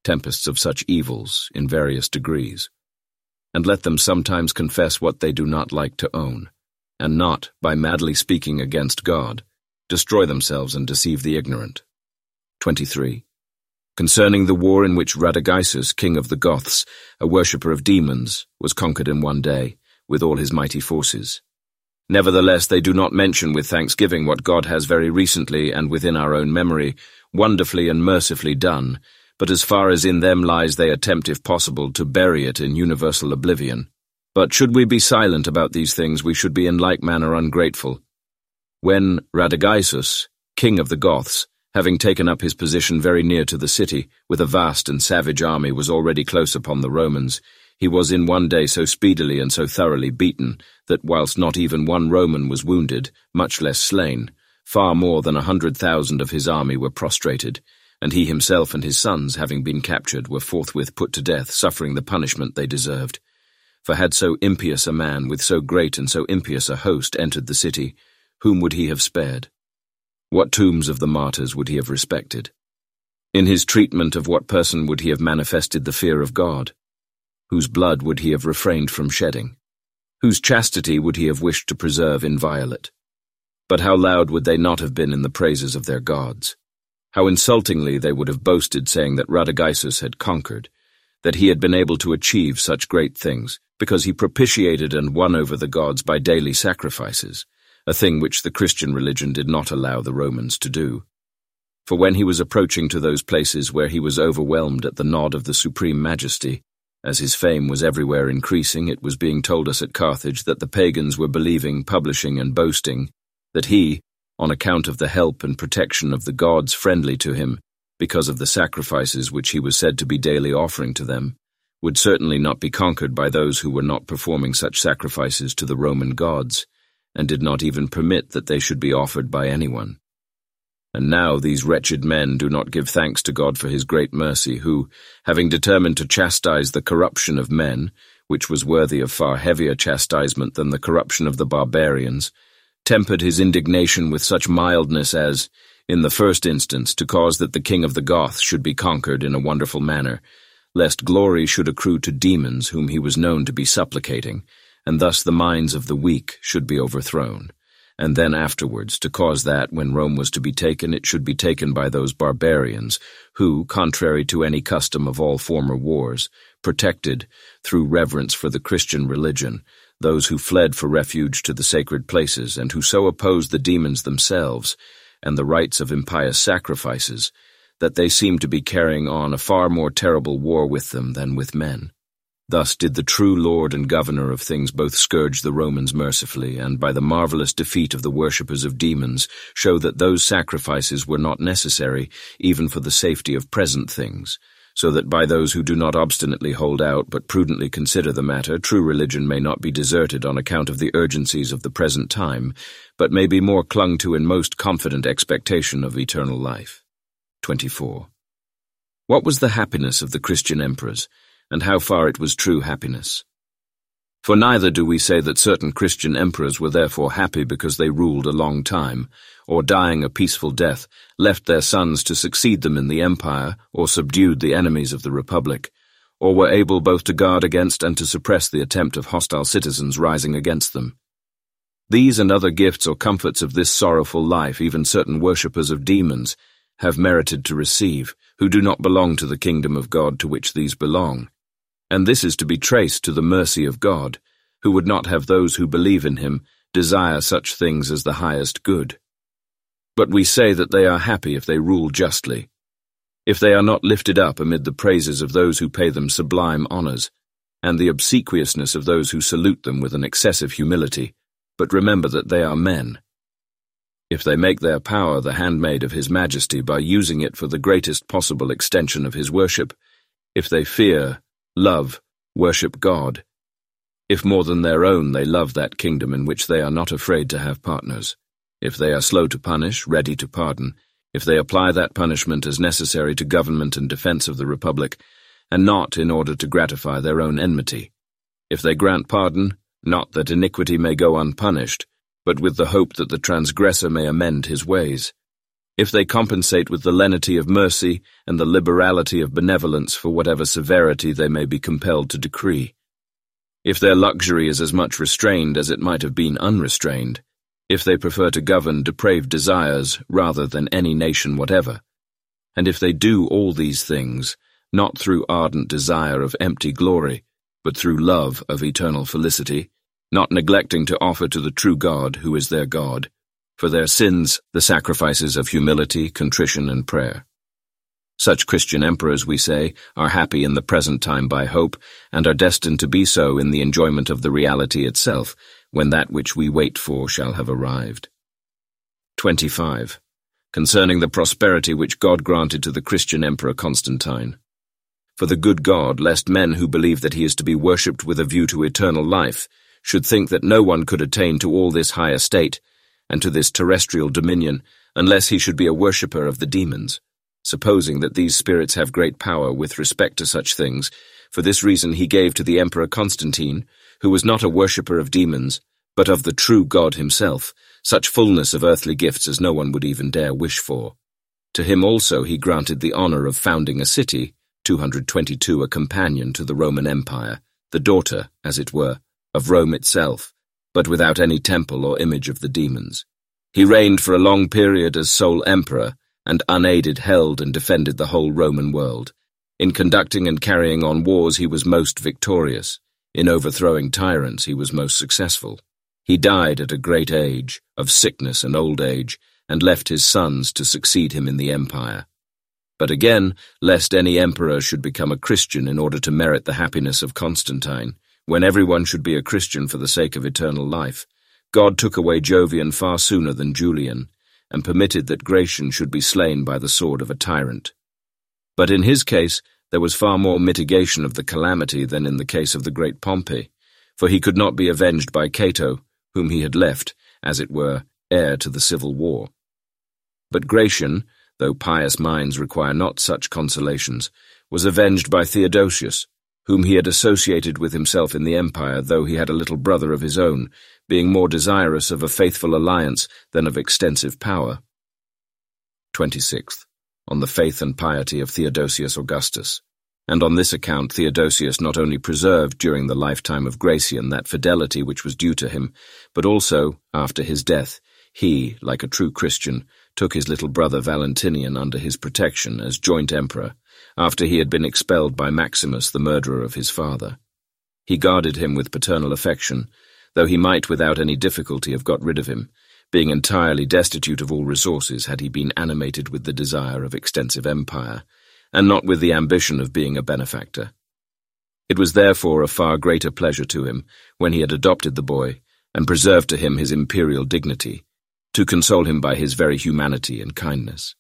of such evils in various degrees. And let them sometimes confess what they do not like to own, and not, by madly speaking against God, destroy themselves and deceive the ignorant. 23. Concerning the war in which Radagaisus, king of the Goths, a worshipper of demons, was conquered in one day, with all his mighty forces. Nevertheless, they do not mention with thanksgiving what God has very recently and within our own memory wonderfully and mercifully done, but as far as in them lies they attempt, if possible, to bury it in universal oblivion. But should we be silent about these things, we should be in like manner ungrateful. When Radagaisus, king of the Goths, having taken up his position very near to the city, with a vast and savage army, was already close upon the Romans, he was in one day so speedily and so thoroughly beaten, that whilst not even one Roman was wounded, much less slain, far more than 100,000 of his army were prostrated, and he himself and his sons, having been captured, were forthwith put to death, suffering the punishment they deserved. For had so impious a man, with so great and so impious a host, entered the city, whom would he have spared? What tombs of the martyrs would he have respected? In his treatment of what person would he have manifested the fear of God? Whose blood would he have refrained from shedding? Whose chastity would he have wished to preserve inviolate? But how loud would they not have been in the praises of their gods? How insultingly they would have boasted, saying that Radagaisus had conquered, that he had been able to achieve such great things, because he propitiated and won over the gods by daily sacrifices, a thing which the Christian religion did not allow the Romans to do. For when he was approaching to those places where he was overwhelmed at the nod of the Supreme Majesty, as his fame was everywhere increasing, it was being told us at Carthage that the pagans were believing, publishing, and boasting that he, on account of the help and protection of the gods friendly to him, because of the sacrifices which he was said to be daily offering to them, would certainly not be conquered by those who were not performing such sacrifices to the Roman gods, and did not even permit that they should be offered by anyone. And now these wretched men do not give thanks to God for his great mercy, who, having determined to chastise the corruption of men, which was worthy of far heavier chastisement than the corruption of the barbarians, tempered his indignation with such mildness as, in the first instance, to cause that the king of the Goths should be conquered in a wonderful manner, lest glory should accrue to demons whom he was known to be supplicating, and thus the minds of the weak should be overthrown, and then afterwards to cause that, when Rome was to be taken, it should be taken by those barbarians who, contrary to any custom of all former wars, protected, through reverence for the Christian religion, those who fled for refuge to the sacred places, and who so opposed the demons themselves and the rites of impious sacrifices, that they seemed to be carrying on a far more terrible war with them than with men. Thus did the true Lord and Governor of things both scourge the Romans mercifully, and by the marvelous defeat of the worshippers of demons show that those sacrifices were not necessary even for the safety of present things, so that by those who do not obstinately hold out but prudently consider the matter, true religion may not be deserted on account of the urgencies of the present time, but may be more clung to in most confident expectation of eternal life. 24. What was the happiness of the Christian emperors, and how far it was true happiness? For neither do we say that certain Christian emperors were therefore happy because they ruled a long time, or dying a peaceful death, left their sons to succeed them in the empire, or subdued the enemies of the republic, or were able both to guard against and to suppress the attempt of hostile citizens rising against them. These and other gifts or comforts of this sorrowful life even certain worshippers of demons have merited to receive, who do not belong to the kingdom of God to which these belong. And this is to be traced to the mercy of God, who would not have those who believe in him desire such things as the highest good. But we say that they are happy if they rule justly, if they are not lifted up amid the praises of those who pay them sublime honors, and the obsequiousness of those who salute them with an excessive humility, but remember that they are men. If they make their power the handmaid of his majesty by using it for the greatest possible extension of his worship, if they fear, love, worship God, if more than their own they love that kingdom in which they are not afraid to have partners, if they are slow to punish, ready to pardon, if they apply that punishment as necessary to government and defense of the republic, and not in order to gratify their own enmity, if they grant pardon, not that iniquity may go unpunished, but with the hope that the transgressor may amend his ways, if they compensate with the lenity of mercy and the liberality of benevolence for whatever severity they may be compelled to decree, if their luxury is as much restrained as it might have been unrestrained, if they prefer to govern depraved desires rather than any nation whatever, and if they do all these things, not through ardent desire of empty glory, but through love of eternal felicity, not neglecting to offer to the true God, who is their God, for their sins the sacrifices of humility, contrition, and prayer. Such Christian emperors, we say, are happy in the present time by hope, and are destined to be so in the enjoyment of the reality itself, when that which we wait for shall have arrived. 25. Concerning the prosperity which God granted to the Christian Emperor Constantine. For the good God, lest men who believe that he is to be worshipped with a view to eternal life, should think that no one could attain to all this high estate, and to this terrestrial dominion, unless he should be a worshipper of the demons, supposing that these spirits have great power with respect to such things. For this reason he gave to the Emperor Constantine, who was not a worshipper of demons, but of the true God himself, such fullness of earthly gifts as no one would even dare wish for. To him also he granted the honor of founding a city, 222 a companion to the Roman Empire, the daughter, as it were, of Rome itself, but without any temple or image of the demons. He reigned for a long period as sole emperor, and unaided held and defended the whole Roman world, In conducting and carrying on wars he was most victorious. In overthrowing tyrants he was most successful. He died at a great age, of sickness and old age, and left his sons to succeed him in the empire. But again, lest any emperor should become a Christian in order to merit the happiness of Constantine, when everyone should be a Christian for the sake of eternal life, God took away Jovian far sooner than Julian, and permitted that Gratian should be slain by the sword of a tyrant. But in his case, there was far more mitigation of the calamity than in the case of the great Pompey, for he could not be avenged by Cato, whom he had left, as it were, heir to the civil war. But Gratian, though pious minds require not such consolations, was avenged by Theodosius, whom he had associated with himself in the empire, though he had a little brother of his own, being more desirous of a faithful alliance than of extensive power. 26th. On the faith and piety of Theodosius Augustus. And on this account Theodosius not only preserved during the lifetime of Gratian that fidelity which was due to him, but also, after his death, he, like a true Christian, took his little brother Valentinian under his protection as joint emperor, after he had been expelled by Maximus, the murderer of his father. He guarded him with paternal affection, though he might without any difficulty have got rid of him, being entirely destitute of all resources had he been animated with the desire of extensive empire, and not with the ambition of being a benefactor. It was therefore a far greater pleasure to him, when he had adopted the boy, and preserved to him his imperial dignity, to console him by his very humanity and kindness.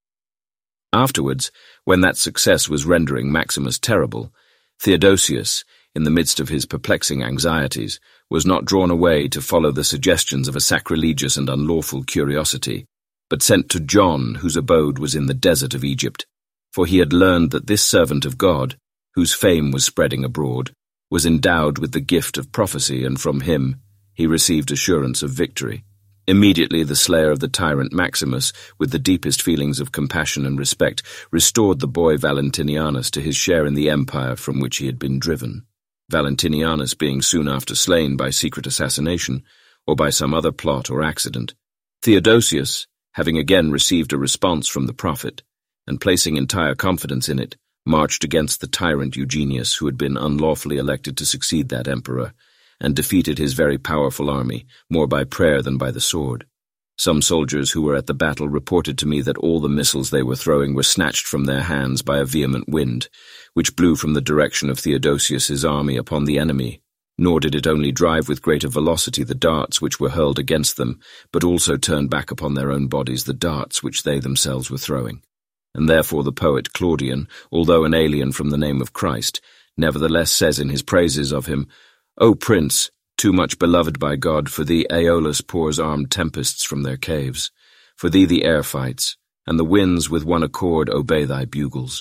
Afterwards, when that success was rendering Maximus terrible, Theodosius, in the midst of his perplexing anxieties, was not drawn away to follow the suggestions of a sacrilegious and unlawful curiosity, but sent to John, whose abode was in the desert of Egypt, for he had learned that this servant of God, whose fame was spreading abroad, was endowed with the gift of prophecy, and from him he received assurance of victory. Immediately the slayer of the tyrant Maximus, with the deepest feelings of compassion and respect, restored the boy Valentinianus to his share in the empire from which he had been driven. Valentinianus being soon after slain by secret assassination, or by some other plot or accident, Theodosius, having again received a response from the prophet, and placing entire confidence in it, marched against the tyrant Eugenius, who had been unlawfully elected to succeed that emperor, and defeated his very powerful army, more by prayer than by the sword. Some soldiers who were at the battle reported to me that all the missiles they were throwing were snatched from their hands by a vehement wind, which blew from the direction of Theodosius's army upon the enemy, nor did it only drive with greater velocity the darts which were hurled against them, but also turned back upon their own bodies the darts which they themselves were throwing. And therefore the poet Claudian, although an alien from the name of Christ, nevertheless says in his praises of him, O Prince, too much beloved by God, for thee Aeolus pours armed tempests from their caves. For thee the air fights, and the winds with one accord obey thy bugles.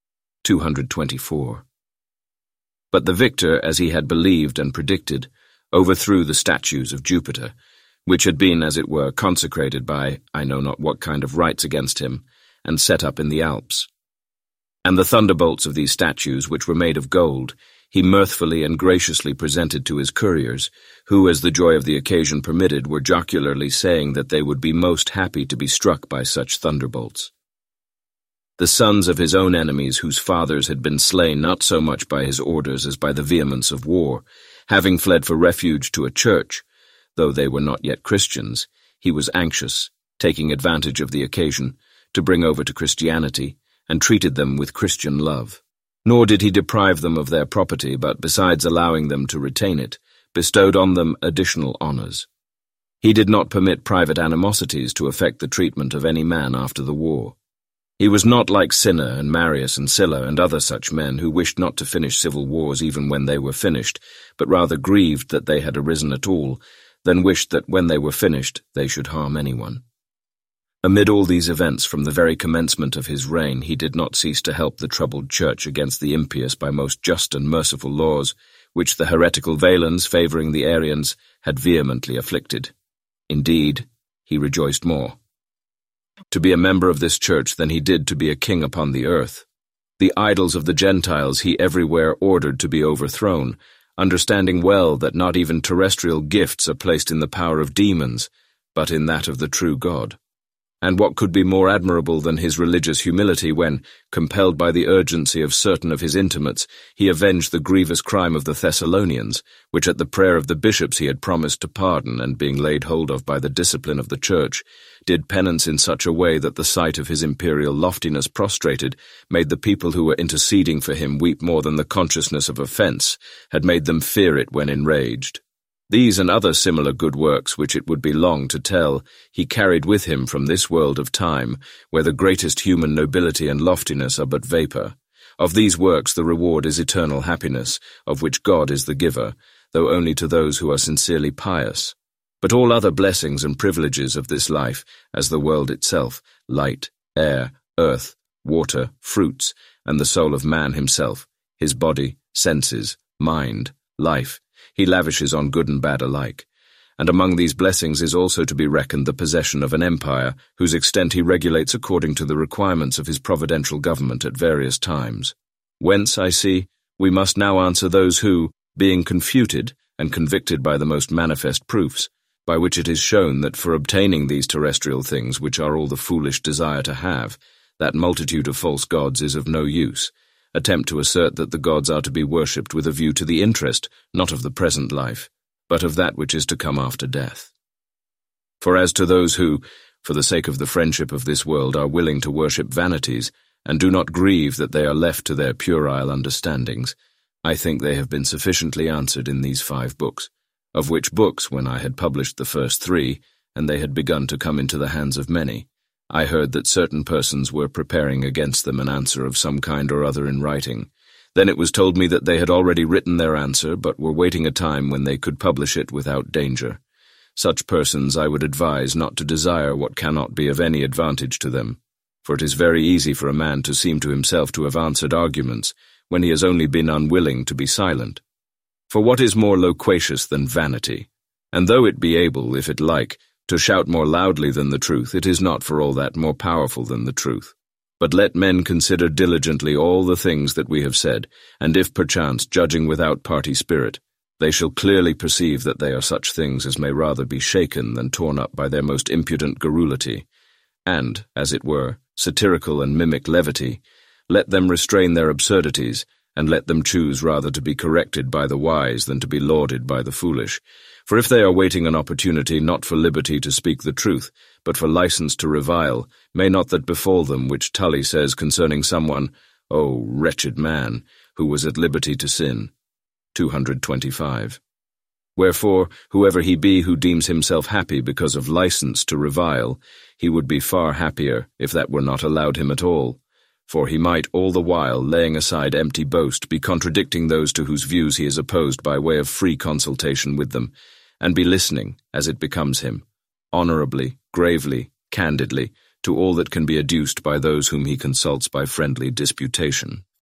224. But the victor, as he had believed and predicted, overthrew the statues of Jupiter, which had been, as it were, consecrated by I know not what kind of rites against him, and set up in the Alps. And the thunderbolts of these statues, which were made of gold, he mirthfully and graciously presented to his couriers, who, as the joy of the occasion permitted, were jocularly saying that they would be most happy to be struck by such thunderbolts. The sons of his own enemies, whose fathers had been slain not so much by his orders as by the vehemence of war, having fled for refuge to a church, though they were not yet Christians, he was anxious, taking advantage of the occasion, to bring over to Christianity, and treated them with Christian love. Nor did he deprive them of their property, but besides allowing them to retain it, bestowed on them additional honors. He did not permit private animosities to affect the treatment of any man after the war. He was not like Cinna and Marius and Sylla and other such men who wished not to finish civil wars even when they were finished, but rather grieved that they had arisen at all, than wished that when they were finished they should harm anyone. Amid all these events, from the very commencement of his reign, he did not cease to help the troubled church against the impious by most just and merciful laws, which the heretical Valens, favouring the Arians, had vehemently afflicted. Indeed, he rejoiced more to be a member of this church than he did to be a king upon the earth. The idols of the Gentiles he everywhere ordered to be overthrown, understanding well that not even terrestrial gifts are placed in the power of demons, but in that of the true God. And what could be more admirable than his religious humility when, compelled by the urgency of certain of his intimates, he avenged the grievous crime of the Thessalonians, which at the prayer of the bishops he had promised to pardon, and being laid hold of by the discipline of the church, did penance in such a way that the sight of his imperial loftiness prostrated made the people who were interceding for him weep more than the consciousness of offence had made them fear it when enraged. These and other similar good works, which it would be long to tell, he carried with him from this world of time, where the greatest human nobility and loftiness are but vapour. Of these works the reward is eternal happiness, of which God is the giver, though only to those who are sincerely pious. But all other blessings and privileges of this life, as the world itself, light, air, earth, water, fruits, and the soul of man himself, his body, senses, mind, life, he lavishes on good and bad alike. And among these blessings is also to be reckoned the possession of an empire, whose extent he regulates according to the requirements of his providential government at various times. Whence, I see, we must now answer those who, being confuted and convicted by the most manifest proofs, by which it is shown that for obtaining these terrestrial things which are all the foolish desire to have, that multitude of false gods is of no use, attempt to assert that the gods are to be worshipped with a view to the interest, not of the present life, but of that which is to come after death. For as to those who, for the sake of the friendship of this world, are willing to worship vanities, and do not grieve that they are left to their puerile understandings, I think they have been sufficiently answered in these 5 books, of which books, when I had published the first 3, and they had begun to come into the hands of many, I heard that certain persons were preparing against them an answer of some kind or other in writing. Then it was told me that they had already written their answer, but were waiting a time when they could publish it without danger. Such persons I would advise not to desire what cannot be of any advantage to them, for it is very easy for a man to seem to himself to have answered arguments, when he has only been unwilling to be silent. For what is more loquacious than vanity? And though it be able, if it like, to shout more loudly than the truth, it is not for all that more powerful than the truth. But let men consider diligently all the things that we have said, and if perchance, judging without party spirit, they shall clearly perceive that they are such things as may rather be shaken than torn up by their most impudent garrulity, and, as it were, satirical and mimic levity, let them restrain their absurdities, and let them choose rather to be corrected by the wise than to be lauded by the foolish. For if they are waiting an opportunity not for liberty to speak the truth, but for license to revile, may not that befall them which Tully says concerning someone, O wretched man, who was at liberty to sin. 225. Wherefore, whoever he be who deems himself happy because of license to revile, he would be far happier if that were not allowed him at all. For he might all the while, laying aside empty boast, be contradicting those to whose views he is opposed by way of free consultation with them, and be listening, as it becomes him, honourably, gravely, candidly, to all that can be adduced by those whom he consults by friendly disputation.